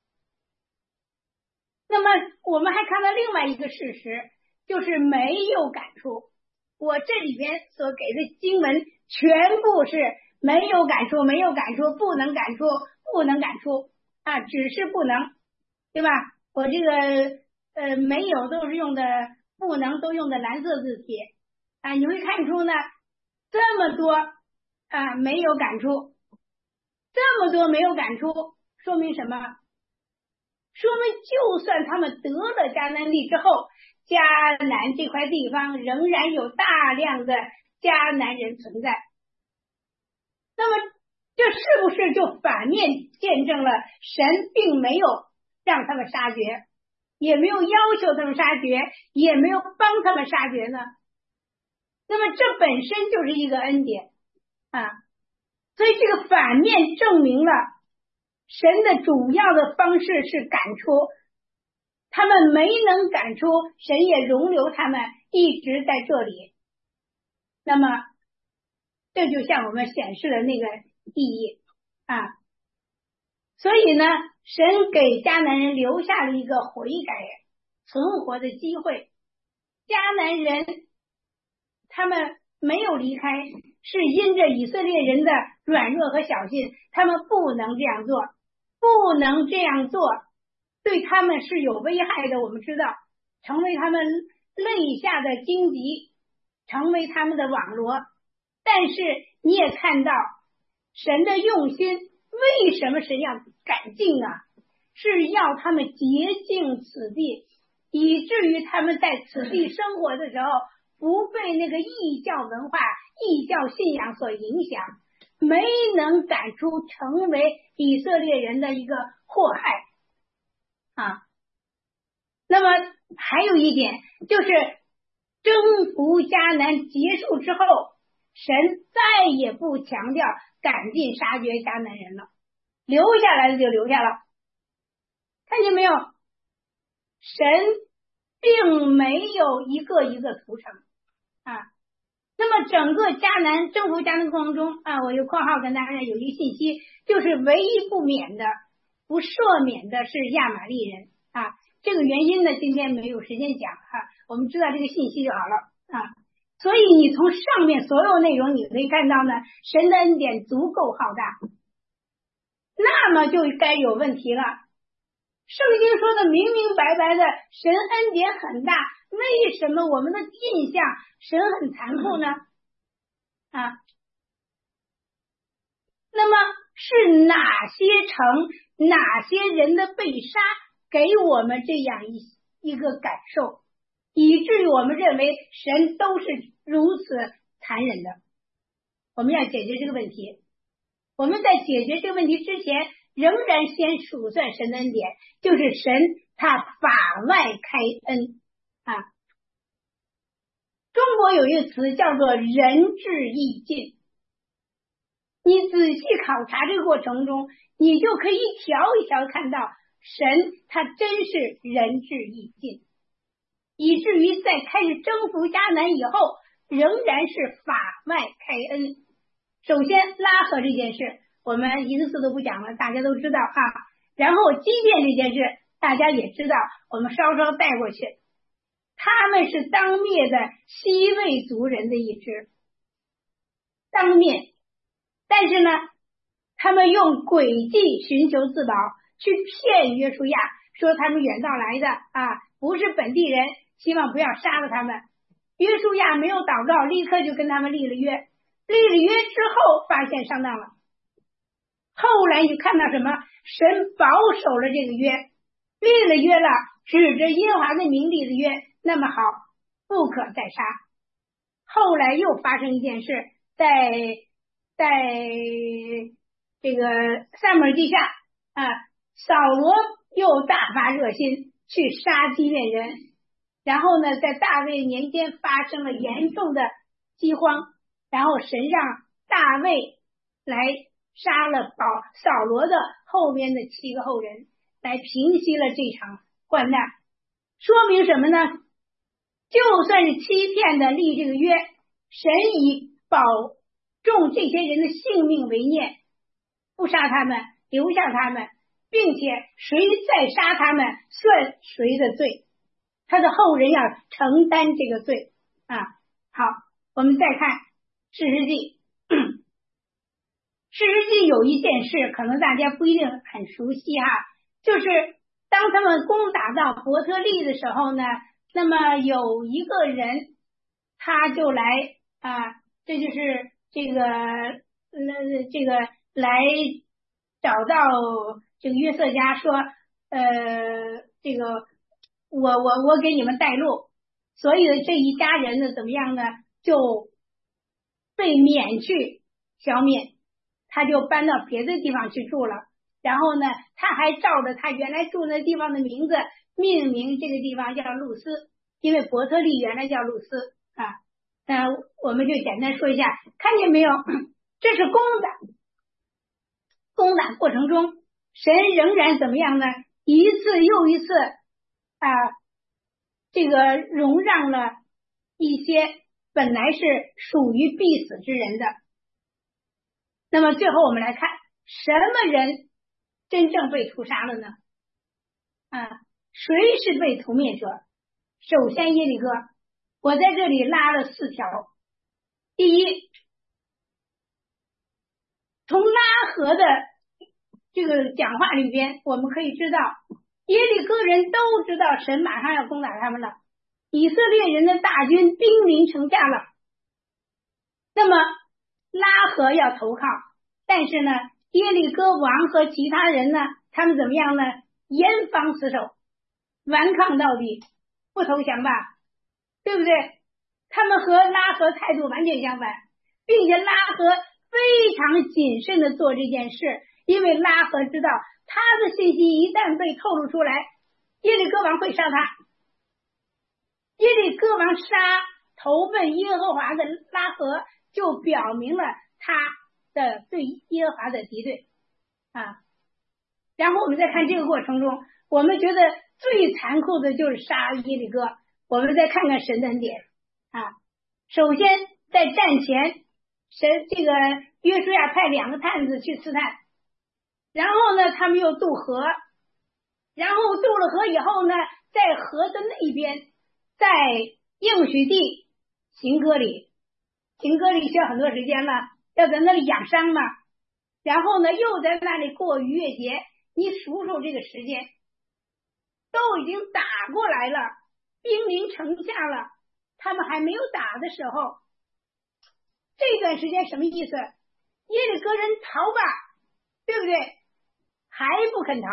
那么我们还看到另外一个事实，就是没有赶出。我这里边所给的经文全部是没有赶出，没有赶出，不能赶出，不能赶出啊，只是不能，对吧？我这个呃没有都是用的，不能都用的蓝色字体啊，你会看出呢，这么多啊没有赶出，这么多没有赶出，说明什么？说明就算他们得了迦南地之后，迦南这块地方仍然有大量的迦南人存在。那么这是不是就反面见证了神并没有让他们杀绝，也没有要求他们杀绝，也没有帮他们杀绝呢？那么这本身就是一个恩典啊，所以这个反面证明了神的主要的方式是赶出，他们没能赶出，神也容留他们一直在这里。那么这就向我们显示了那个意义啊。所以呢，神给迦南人留下了一个悔改存活的机会。迦南人他们没有离开，是因着以色列人的软弱和小心，他们不能这样做，不能这样做对他们是有危害的。我们知道，成为他们肋下的荆棘，成为他们的网罗。但是你也看到神的用心，为什么神要赶尽啊？是要他们洁净此地，以至于他们在此地生活的时候不被那个异教文化、异教信仰所影响，没能赶出成为以色列人的一个祸害啊。那么还有一点，就是征服迦南结束之后，神再也不强调赶尽杀绝迦南人了留下来的就留下了，看见没有？神并没有一个一个屠城啊。那么整个迦南征服迦南过程中啊，我有括号跟大家有一个信息，就是唯一不免的不赦免的是亚玛力人啊。这个原因呢，今天没有时间讲哈、啊，我们知道这个信息就好了啊。所以你从上面所有内容你可以看到呢，神的恩典足够浩大，那么就该有问题了。圣经说的明明白白的，神恩典很大，为什么我们的印象神很残酷呢？啊，那么是哪些城哪些人的被杀给我们这样一一个感受，以至于我们认为神都是如此残忍的？我们要解决这个问题。我们在解决这个问题之前，仍然先数算神的恩典，就是神他法外开恩啊。中国有一个词叫做仁至义尽，你仔细考察这个过程中，你就可以一条一条看到神他真是仁至义尽，以至于在开始征服迦南以后，仍然是法外开恩。首先拉合这件事我们一个字都不讲了，大家都知道啊。然后基甸这件事大家也知道，我们稍稍带过去。他们是当灭的西魏族人的一支，当灭，但是呢他们用诡计寻求自保，去骗约书亚说他们远道来的啊，不是本地人，希望不要杀了他们。约书亚没有祷告，立刻就跟他们立了约，立了约之后发现上当了，后来你看到什么？神保守了这个约，立了约了，指着耶和华的名立了约，那么好，不可再杀。后来又发生一件事，在在这个撒母耳记下啊，扫罗又大发热心去杀基遍人，然后呢在大卫年间发生了严重的饥荒，然后神让大卫来杀了保扫罗的后面的七个后人，来平息了这场患难。说明什么呢？就算是欺骗的立这个约，神以保重这些人的性命为念，不杀他们，留下他们，并且谁再杀他们算谁的罪，他的后人要承担这个罪啊。好，我们再看士师记。士师记有一件事可能大家不一定很熟悉哈，就是当他们攻打到伯特利的时候呢，那么有一个人他就来啊，这就是这个呃这个来找到这个约瑟家说呃这个我我我给你们带路，所以这一家人呢怎么样呢，就被免去消灭，他就搬到别的地方去住了。然后呢他还照着他原来住的地方的名字命名这个地方叫路斯，因为伯特利原来叫路斯啊。那我们就简单说一下，看见没有，这是攻打攻打过程中神仍然怎么样呢，一次又一次啊，这个容让了一些本来是属于必死之人的。那么最后我们来看什么人真正被屠杀了呢？啊，谁是被屠灭者？首先耶利哥，我在这里拉了四条。第一，从拉合的这个讲话里边我们可以知道，耶利哥人都知道神马上要攻打他们了，以色列人的大军兵临城下了，那么拉合要投靠，但是呢耶利哥王和其他人呢，他们怎么样呢？严防死守，顽抗到底，不投降吧，对不对？他们和拉合态度完全相反，并且拉合非常谨慎的做这件事，因为拉合知道他的信息一旦被透露出来，耶利哥王会杀他。耶利哥王杀投奔耶和华的拉合，就表明了他的对耶和华的敌对啊。 然后我们再看这个过程中，我们觉得最残酷的就是杀耶利哥。我们再看看神的恩典啊，首先在战前，神这个约书亚派两个探子去刺探，然后呢，他们又渡河，然后渡了河以后呢，在河的那边，在应许地行割礼，行割礼需要很多时间了，要在那里养伤嘛，然后呢，又在那里过逾越节，你数数这个时间，都已经打过来了，兵临城下了，他们还没有打的时候，这段时间什么意思？耶利哥人逃吧，对不对？还不肯逃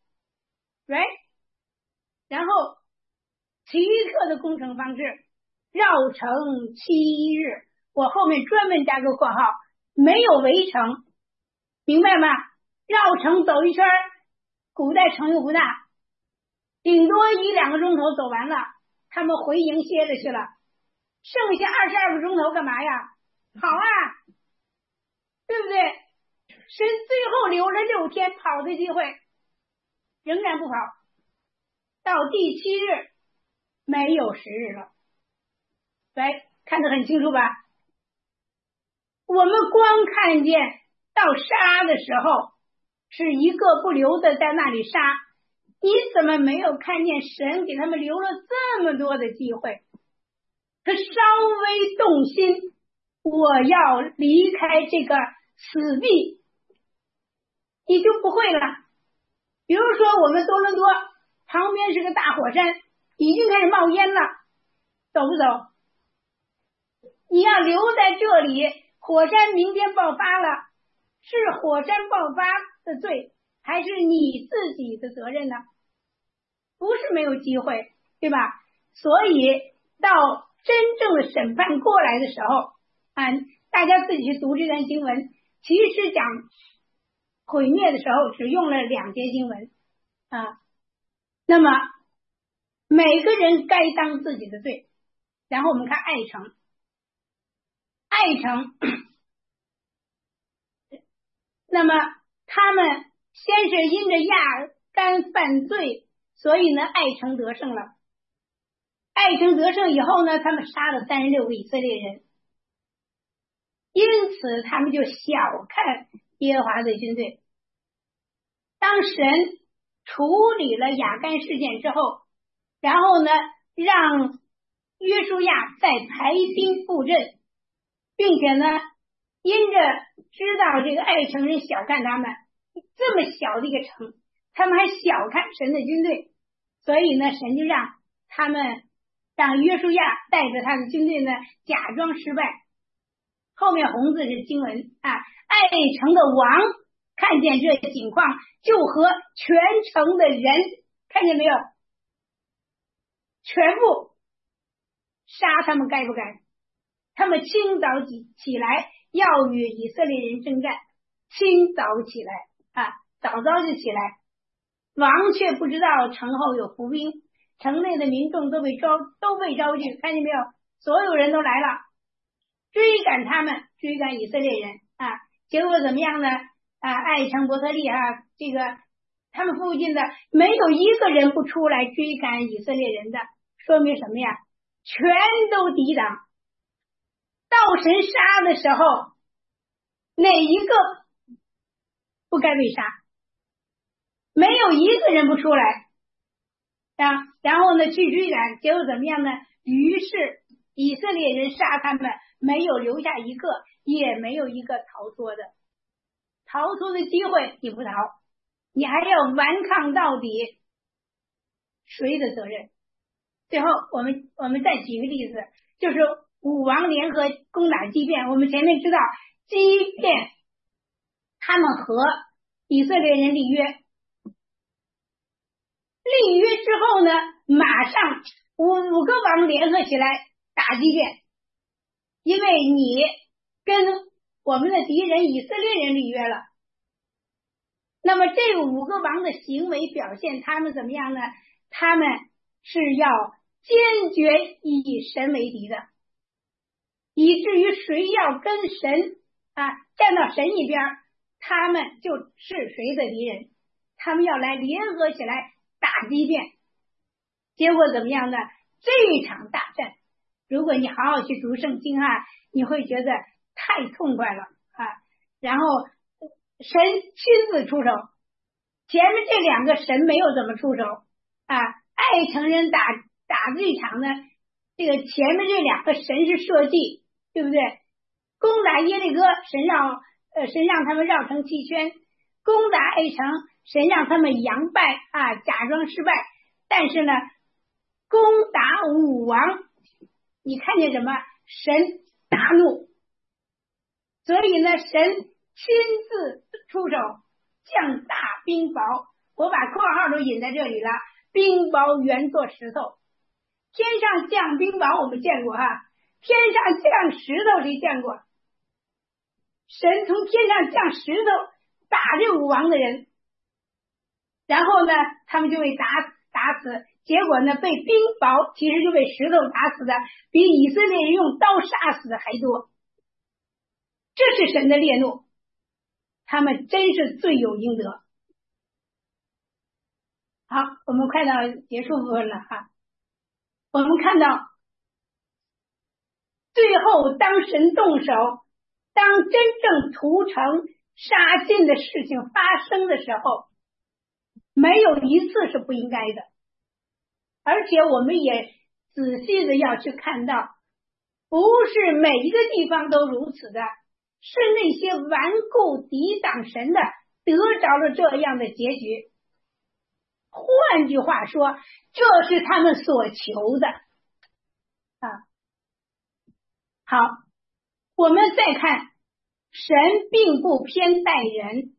，right？ 然后奇特的攻城方式，绕城七日，我后面专门加个括号，没有围城，明白吗？绕城走一圈，古代城又不大，顶多一两个钟头走完了，他们回营歇着去了，剩下二十二个钟头干嘛呀？跑啊，对不对？神最后留了六天跑的机会，仍然不跑，到第七日没有十日了。来，看得很清楚吧？我们光看见到杀的时候是一个不留的在那里杀，你怎么没有看见神给他们留了这么多的机会？他稍微动心，我要离开这个死地，你就不会了。比如说我们多伦多旁边是个大火山，已经开始冒烟了，走不走？你要留在这里，火山明天爆发了，是火山爆发的罪，还是你自己的责任呢？不是没有机会，对吧？所以到真正的审判过来的时候啊，大家自己去读这段经文，其实讲毁灭的时候只用了两节经文啊。那么每个人该当自己的罪。然后我们看爱城，爱城那么他们先是因着亚干犯罪，所以呢爱城得胜了。爱城得胜以后呢，他们杀了三十六个以色列人，因此他们就小看耶和华的军队。当神处理了亚干事件之后，然后呢让约书亚再排兵布阵，并且呢因着知道这个爱城人小看他们，这么小的一个城，他们还小看神的军队，所以呢神就让他们让约书亚带着他的军队呢假装失败。后面红字是经文啊，爱城的王看见这情况，就和全城的人，看见没有，全部杀他们，该不该？他们清早起起来要与以色列人征战，清早起来啊，早早就起来。王却不知道城后有伏兵，城内的民众都被招都被招聚，看见没有？所有人都来了，追赶他们，追赶以色列人啊！结果怎么样呢？啊，爱城伯特利啊，这个他们附近的没有一个人不出来追赶以色列人的，说明什么呀？全都抵挡。到神杀的时候，哪一个不该被杀？没有一个人不出来啊！然后呢，去追赶，结果怎么样呢？于是以色列人杀他们，没有留下一个，也没有一个逃脱的。逃脱的机会你不逃，你还要顽抗到底，谁的责任？最后我们我们再举个例子，就是武王联合攻打基遍。我们前面知道基遍他们和以色列人立约，立约之后呢，马上五五个王联合起来打基遍，因为你跟我们的敌人以色列人立约了。那么这五个王的行为表现，他们怎么样呢？他们是要坚决以神为敌的，以至于谁要跟神啊站到神一边，他们就是谁的敌人， 他们要来联合起来打基甸。结果怎么样呢？这场大战，如果你好好去读圣经啊，你会觉得太痛快了啊。然后神亲自出手，前面这两个神没有怎么出手啊。爱城人打打这场呢，这个前面这两个神是设计，对不对？攻打耶利哥，神让呃神让他们绕城七圈；攻打爱城，神让他们佯败啊，假装失败。但是呢，攻打武王，你看见什么？神大怒，所以呢，神亲自出手，降大冰雹。我把括号都引在这里了，冰雹原作石头。天上降冰雹我们见过哈，天上降石头谁见过？神从天上降石头打这武王的人，然后呢，他们就被打打死。结果呢，被冰雹其实就被石头打死的，比以色列人用刀杀死的还多。这是神的烈怒，他们真是罪有应得。好，我们快到结束部分了哈。我们看到最后当神动手，当真正屠城杀尽的事情发生的时候，没有一次是不应该的。而且我们也仔细的要去看到，不是每一个地方都如此的，是那些顽固抵挡神的得着了这样的结局。换句话说，这是他们所求的啊。好，我们再看，神并不偏待人，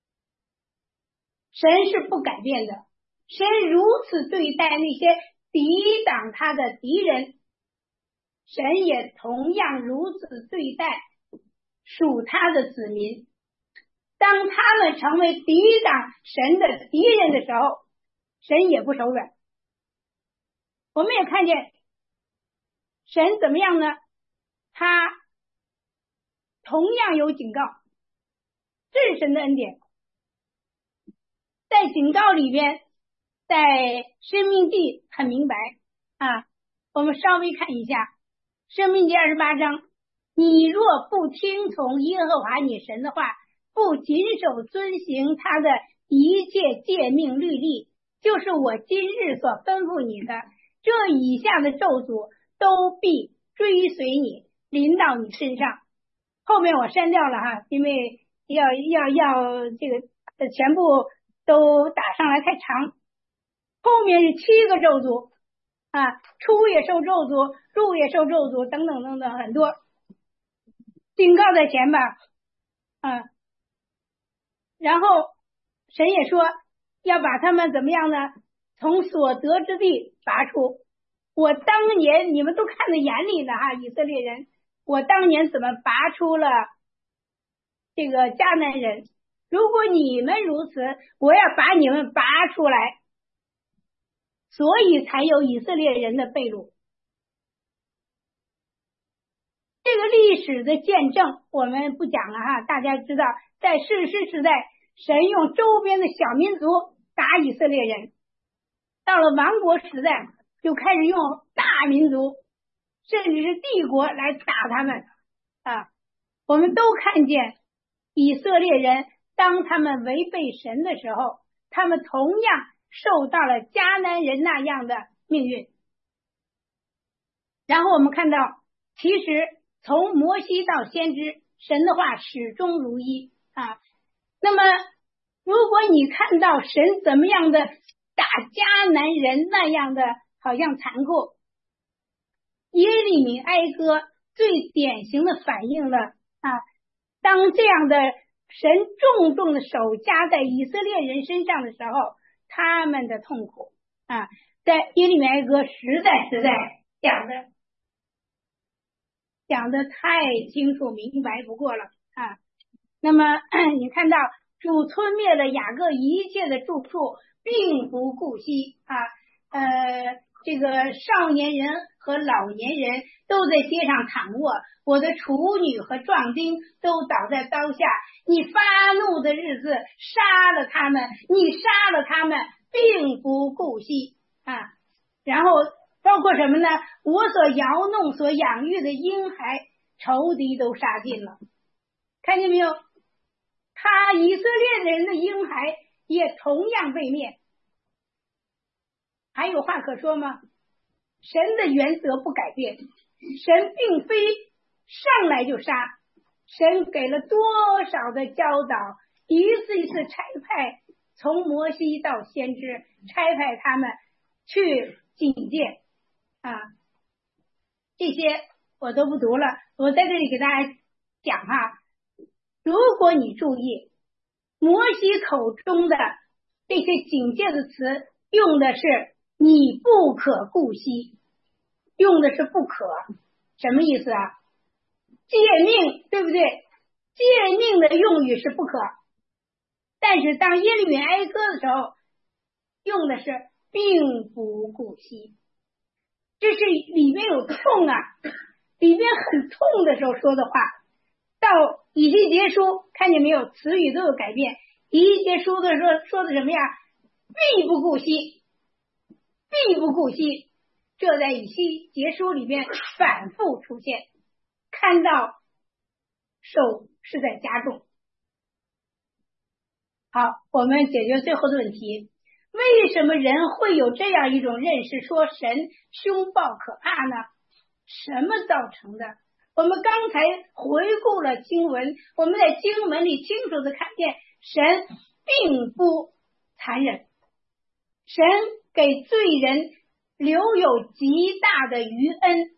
神是不改变的。神如此对待那些抵挡他的敌人，神也同样如此对待属他的子民。当他们成为抵挡神的敌人的时候，神也不手软。我们也看见神怎么样呢？他同样有警告，这是神的恩典。在警告里边，在申命记很明白啊，我们稍微看一下申命记二十八章，你若不听从耶和华你神的话，不谨守遵行他的一切诫命律例，就是我今日所吩咐你的，这以下的咒诅都必追随你，临到你身上。后面我删掉了哈，因为要要要这个全部都打上来太长。后面是七个咒诅啊，初也受咒诅，入也受咒诅，等等等等很多。警告在前吧，啊，然后神也说要把他们怎么样呢？从所得之地拔出。我当年你们都看在眼里了哈，以色列人，我当年怎么拔出了这个迦南人？如果你们如此，我要把你们拔出来。所以才有以色列人的被掳。这个历史的见证我们不讲了哈，大家知道在士师时代，神用周边的小民族打以色列人，到了王国时代就开始用大民族甚至是帝国来打他们啊。我们都看见以色列人当他们违背神的时候，他们同样受到了迦南人那样的命运。然后我们看到，其实从摩西到先知，神的话始终如一啊。那么如果你看到神怎么样的打迦南人那样的好像残酷，耶利米哀歌最典型的反映了啊，当这样的神重重的手加在以色列人身上的时候，他们的痛苦啊，在耶利米哀歌实在实在讲的讲的太清楚明白不过了啊。那么你看到主吞灭了雅各一切的住处，并不顾惜啊。呃， 这个少年人和老年人都在街上躺卧，我的处女和壮丁都倒在刀下。你发怒的日子杀了他们，你杀了他们，并不顾惜啊。然后包括什么呢？我所摇弄、所养育的婴孩，仇敌都杀尽了。看见没有？他以色列人的婴孩也同样被灭。还有话可说吗？神的原则不改变，神并非上来就杀，神给了多少的教导，一次一次差派，从摩西到先知，差派他们去警戒啊，这些我都不读了，我在这里给大家讲哈。如果你注意摩西口中的这些警戒的词，用的是你不可顾惜，用的是不可，什么意思啊？诫命，对不对？诫命的用语是不可，但是当耶利米哀歌的时候，用的是并不顾惜，这是里面有痛啊，里面很痛的时候说的话。到以西结书看见没有，词语都有改变。以西结书的说说的什么呀？必不顾惜，必不顾惜，这在以西结书里面反复出现，看到手是在加重。好，我们解决最后的问题，为什么人会有这样一种认识，说神凶暴可怕呢？什么造成的？我们刚才回顾了经文，我们在经文里清楚的看见神并不残忍，神给罪人留有极大的余恩。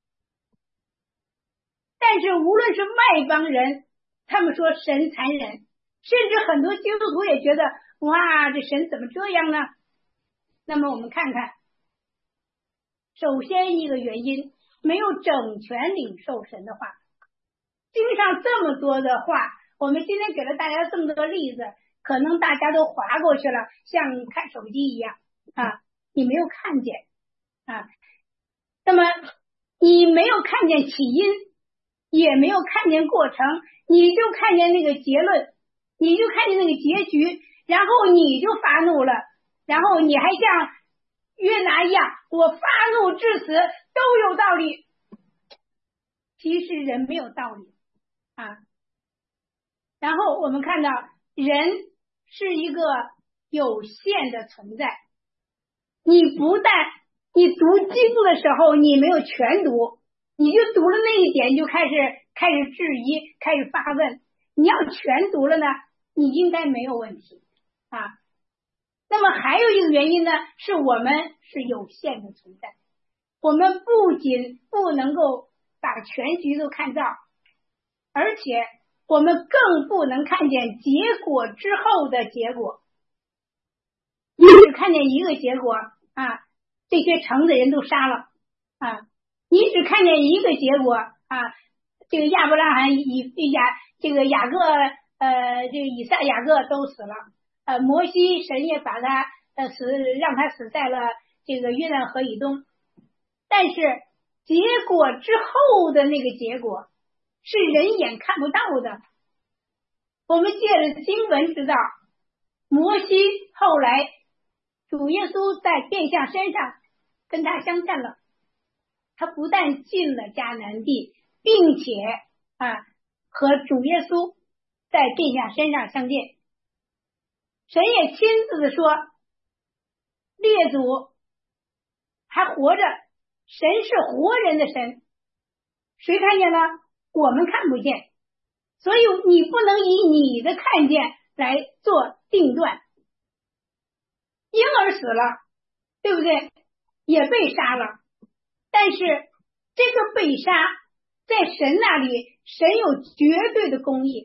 但是无论是外邦人，他们说神残忍，甚至很多基督徒也觉得，哇，这神怎么这样呢？那么我们看看，首先一个原因，没有整全领受神的话。经上这么多的话，我们今天给了大家这么多例子，可能大家都划过去了，像看手机一样啊，你没有看见啊。那么你没有看见起因，也没有看见过程，你就看见那个结论，你就看见那个结局，然后你就发怒了，然后你还像约拿一样，我发怒至此都有道理。其实人没有道理啊。然后我们看到人是一个有限的存在，你不但你读经的时候你没有全读，你就读了那一点就开始开始质疑，开始发问。你要全读了呢，你应该没有问题啊。那么还有一个原因呢，是我们是有限的存在，我们不仅不能够把全局都看到，而且我们更不能看见结果之后的结果。你只看见一个结果啊，这些城的人都杀了啊，你只看见一个结果啊，这个亚伯拉罕以亚这个雅各呃这个以撒雅各都死了，呃摩西神也把他呃死让他死在了这个约旦河以东。但是结果之后的那个结果是人眼看不到的。我们借着经文知道，摩西后来主耶稣在变相身上跟他相见了，他不但进了迦南地，并且啊和主耶稣在变相身上相见。神也亲自的说，列祖还活着，神是活人的神，谁看见了？我们看不见，所以你不能以你的看见来做定断。婴儿死了，对不对？也被杀了，但是这个被杀在神那里，神有绝对的公义。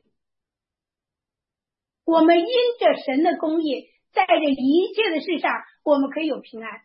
我们因着神的公义，在这一切的事上我们可以有平安。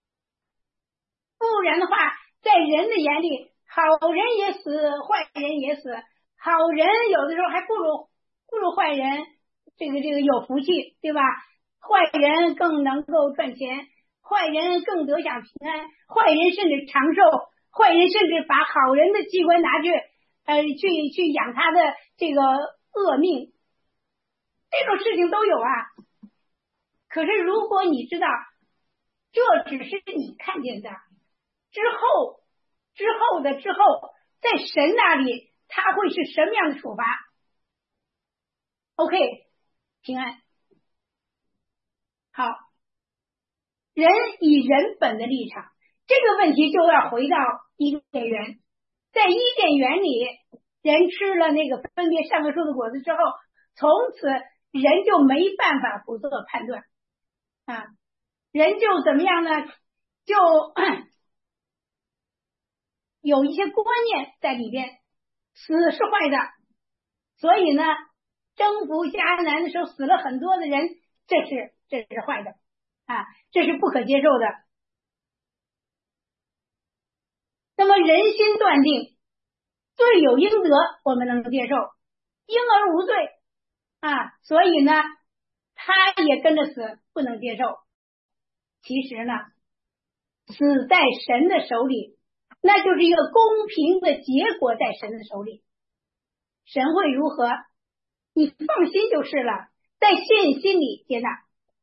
不然的话，在人的眼里，好人也死，坏人也死，好人有的时候还不如不如坏人这个这个有福气，对吧？坏人更能够赚钱， 坏人更得享平安，坏人甚至长寿，坏人甚至把好人的器官拿去呃去去养他的这个恶命，这种事情都有啊。可是如果你知道这只是你看见的，之后之后的之后在神那里他会是什么样的处罚 ？OK， 平安。好，人以人本的立场，这个问题就要回到伊甸园。在伊甸园里，人吃了那个分别善恶树的果子之后，从此人就没办法不做判断啊，人就怎么样呢？就有一些观念在里边，死是坏的，所以呢，征服迦南的时候死了很多的人，这是这是坏的啊，这是不可接受的。那么人心断定，罪有应得，我们能接受，婴儿无罪啊，所以呢，他也跟着死，不能接受。其实呢，死在神的手里，那就是一个公平的结果，在神的手里，神会如何，你放心就是了，在信心里接纳。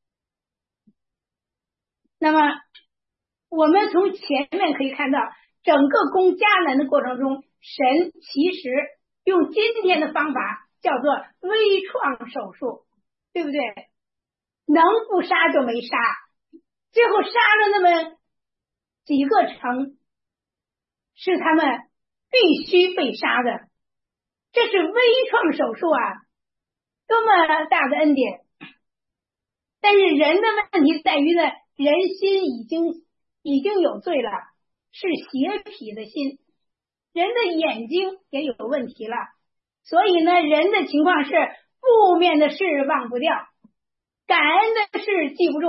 那么我们从前面可以看到，整个攻迦南的过程中，神其实用今天的方法叫做微创手术，对不对？能不杀就没杀，最后杀了那么几个城，是他们必须被杀的，这是微创手术啊，多么大的恩典。但是人的问题在于呢，人心已经已经有罪了，是邪痞的心，人的眼睛也有问题了，所以呢，人的情况是负面的事忘不掉，感恩的事记不住。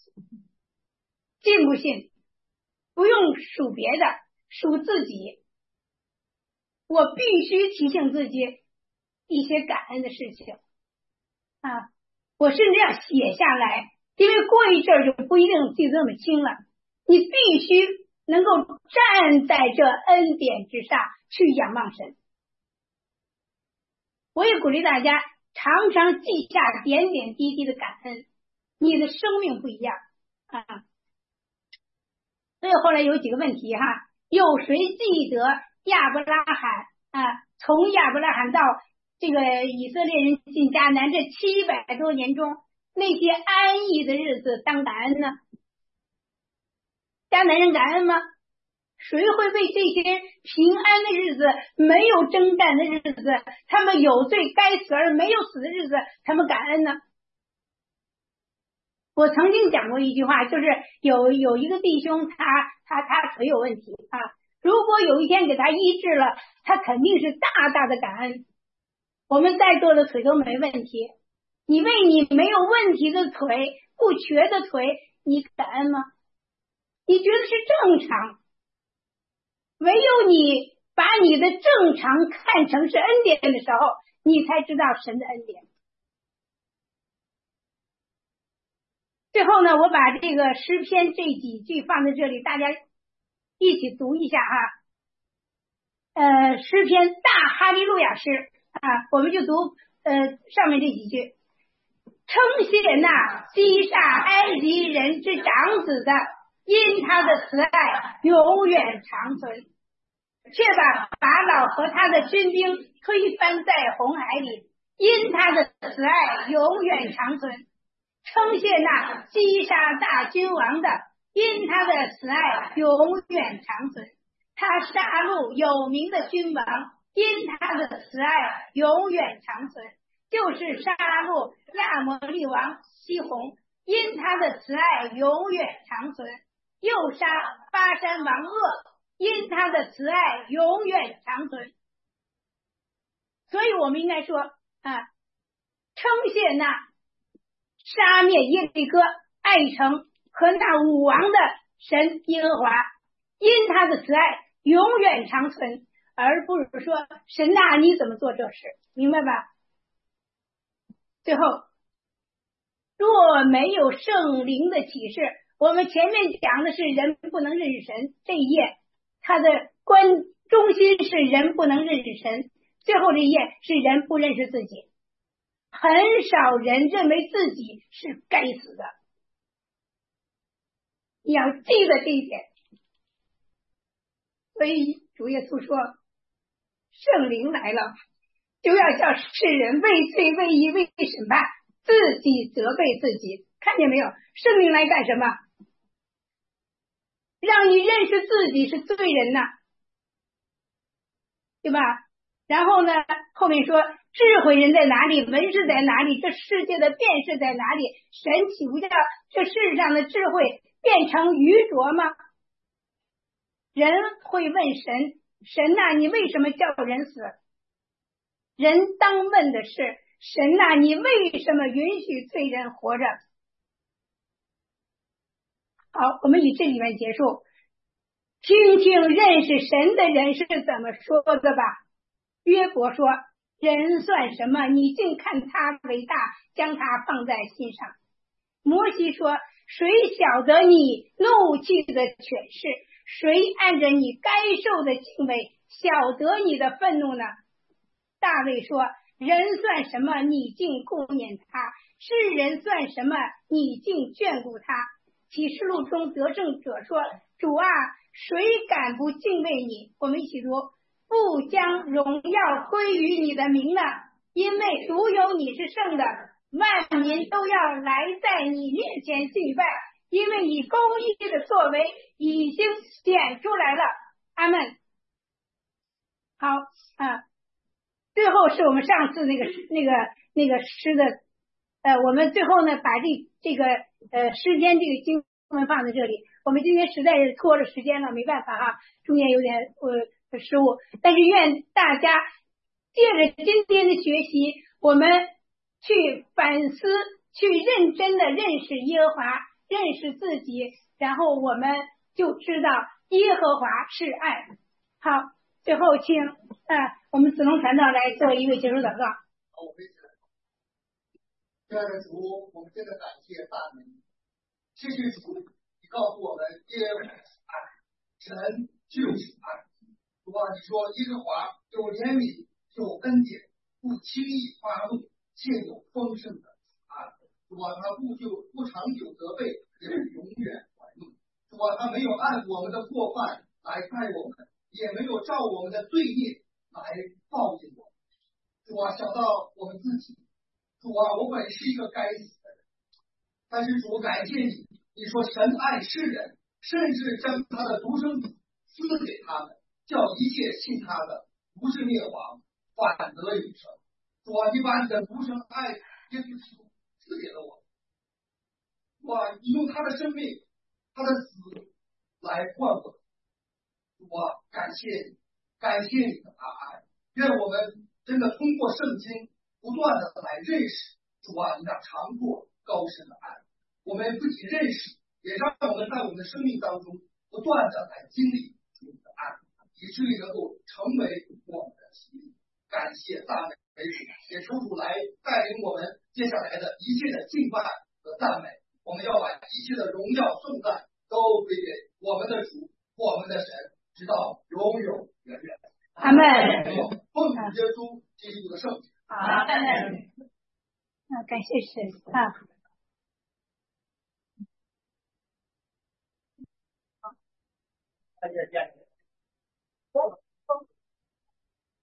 信不信不用数别的，数自己，我必须提醒自己一些感恩的事情啊，我甚至要写下来，因为过一阵儿就不一定记得那么清了。你必须能够站在这恩典之上去仰望神。我也鼓励大家常常记下点点滴滴的感恩，你的生命不一样啊。所以后来有几个问题哈，有谁记得亚伯拉罕啊？从亚伯拉罕到这个以色列人进迦南这七百多年中，那些安逸的日子当感恩呢？迦南人感恩吗？谁会为这些平安的日子、没有征战的日子、他们有罪该死而没有死的日子，他们感恩呢？我曾经讲过一句话，就是有有一个弟兄，他他他腿有问题啊，如果有一天给他医治了，他肯定是大大的感恩。我们在座的腿都没问题，你为你没有问题的腿、不瘸的腿，你感恩吗？你觉得是正常，唯有你把你的正常看成是恩典的时候，你才知道神的恩典。最后呢，我把这个诗篇这几句放在这里，大家一起读一下哈。呃，诗篇大哈利路亚诗啊，我们就读呃上面这几句。称谢那击杀埃及人之长子的，因他的慈爱永远长存，却把法老和他的军兵推翻在红海里，因他的慈爱永远长存。称谢那击杀大君王的，因他的慈爱永远长存。他杀戮有名的君王，因他的慈爱永远长存。就是杀戮亚摩利王西宏，因他的慈爱永远长存。又杀巴山王噩，因他的慈爱永远长存。所以我们应该说啊，称谢那杀灭耶利哥、爱城和那五王的神耶和华，因他的慈爱永远长存，而不是说神啊你怎么做这事，明白吧？最后，若没有圣灵的启示， 我们前面讲的是人不能认识神，这一页它的关中心是人不能认识神，最后这一页是人不认识自己。很少人认为自己是该死的，你要记得这一点。所以主耶稣说，圣灵来了，就要叫世人为罪、为义、为审判，自己责备自己。看见没有？圣灵来干什么？让你认识自己是罪人呐，对吧？然后呢，后面说智慧人在哪里，文士在哪里，这世界的辨识在哪里？神岂不叫这世上的智慧变成愚拙吗？人会问神，神呐、啊，你为什么叫人死？人当问的是，神呐、啊，你为什么允许罪人活着？好，我们以这里面结束，听听认识神的人是怎么说的吧。约伯说，人算什么？你竟看他为大，将他放在心上。摩西说，谁晓得你怒气的权势？谁按着你该受的敬畏晓得你的愤怒呢？大卫说，人算什么？你竟顾念他；世人算什么？你竟眷顾他。启示录中得胜者说，主啊，谁敢不敬畏你？我们一起读，不将荣耀归于你的名呢？因为独有你是圣的，万民都要来在你面前敬拜，因为你公义的作为已经显出来了。阿们。好啊，最后是我们上次那个那个那个诗的，呃，我们最后呢把这这个呃诗间这个经文放在这里。我们今天实在是拖了时间了，没办法哈，中间有点呃失误，但是愿大家借着今天的学习，我们去反思，去认真的认识耶和华，认识自己，然后我们就知道耶和华是爱。好，最后请呃我们子龙传道来做一位结束祷告。 好，我们一起来。亲爱的主，我们真的感谢赞美你，谢谢主，你告诉我们耶和华是爱，神就是爱。主啊，你说耶和华有怜悯，有恩典，不轻易发怒，且有丰盛的爱。主啊，他不久不长久责备，也永远怀怒。主啊，他没有按我们的过犯来待我们，也没有照我们的罪孽来报应我们。主啊，想到我们自己，主啊，我本是一个该死的人，但是主感谢你，你说神爱世人，甚至将他的独生子赐给他们，叫一切信他的不是灭亡，反得永生。主啊，你把你的独生爱耶稣基督赐给了我。主啊，你用他的生命，他的死来换我。主啊，感谢你，感谢你的大爱。愿我们真的通过圣经不断的来认识主啊，你那长阔高深的爱。我们不仅认识，也让我们在我们的生命当中不断的来经历主的爱，以至于能够成为我们的习力。感谢赞美主，也求主来带领我们接下来的一切的敬拜和赞美。我们要把一切的荣耀颂赞都归给我们的主，我们的神，直到永永远远。 阿们。 奉主耶稣基督的圣名。 阿们。啊，感谢神啊。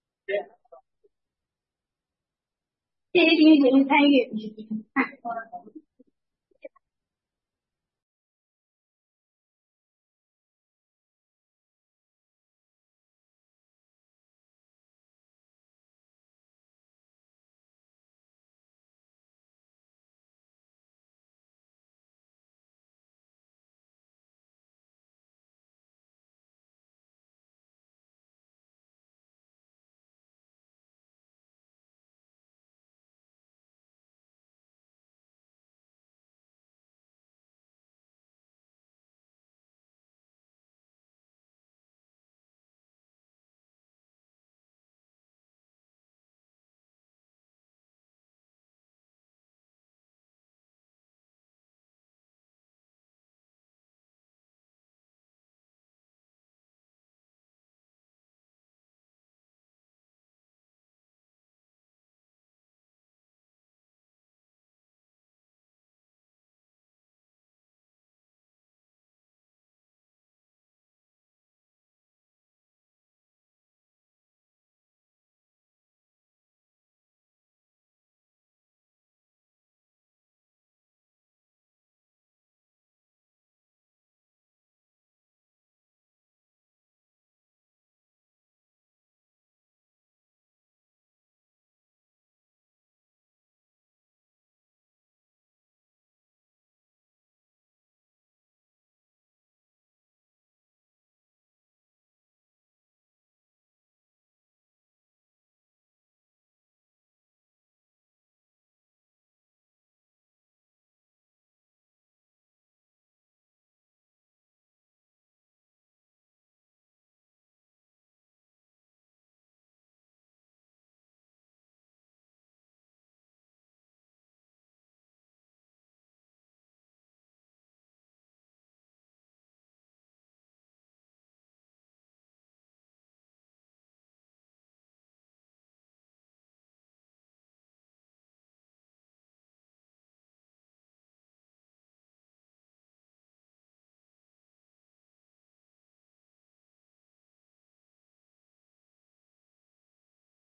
谢谢弟兄姐妹参与。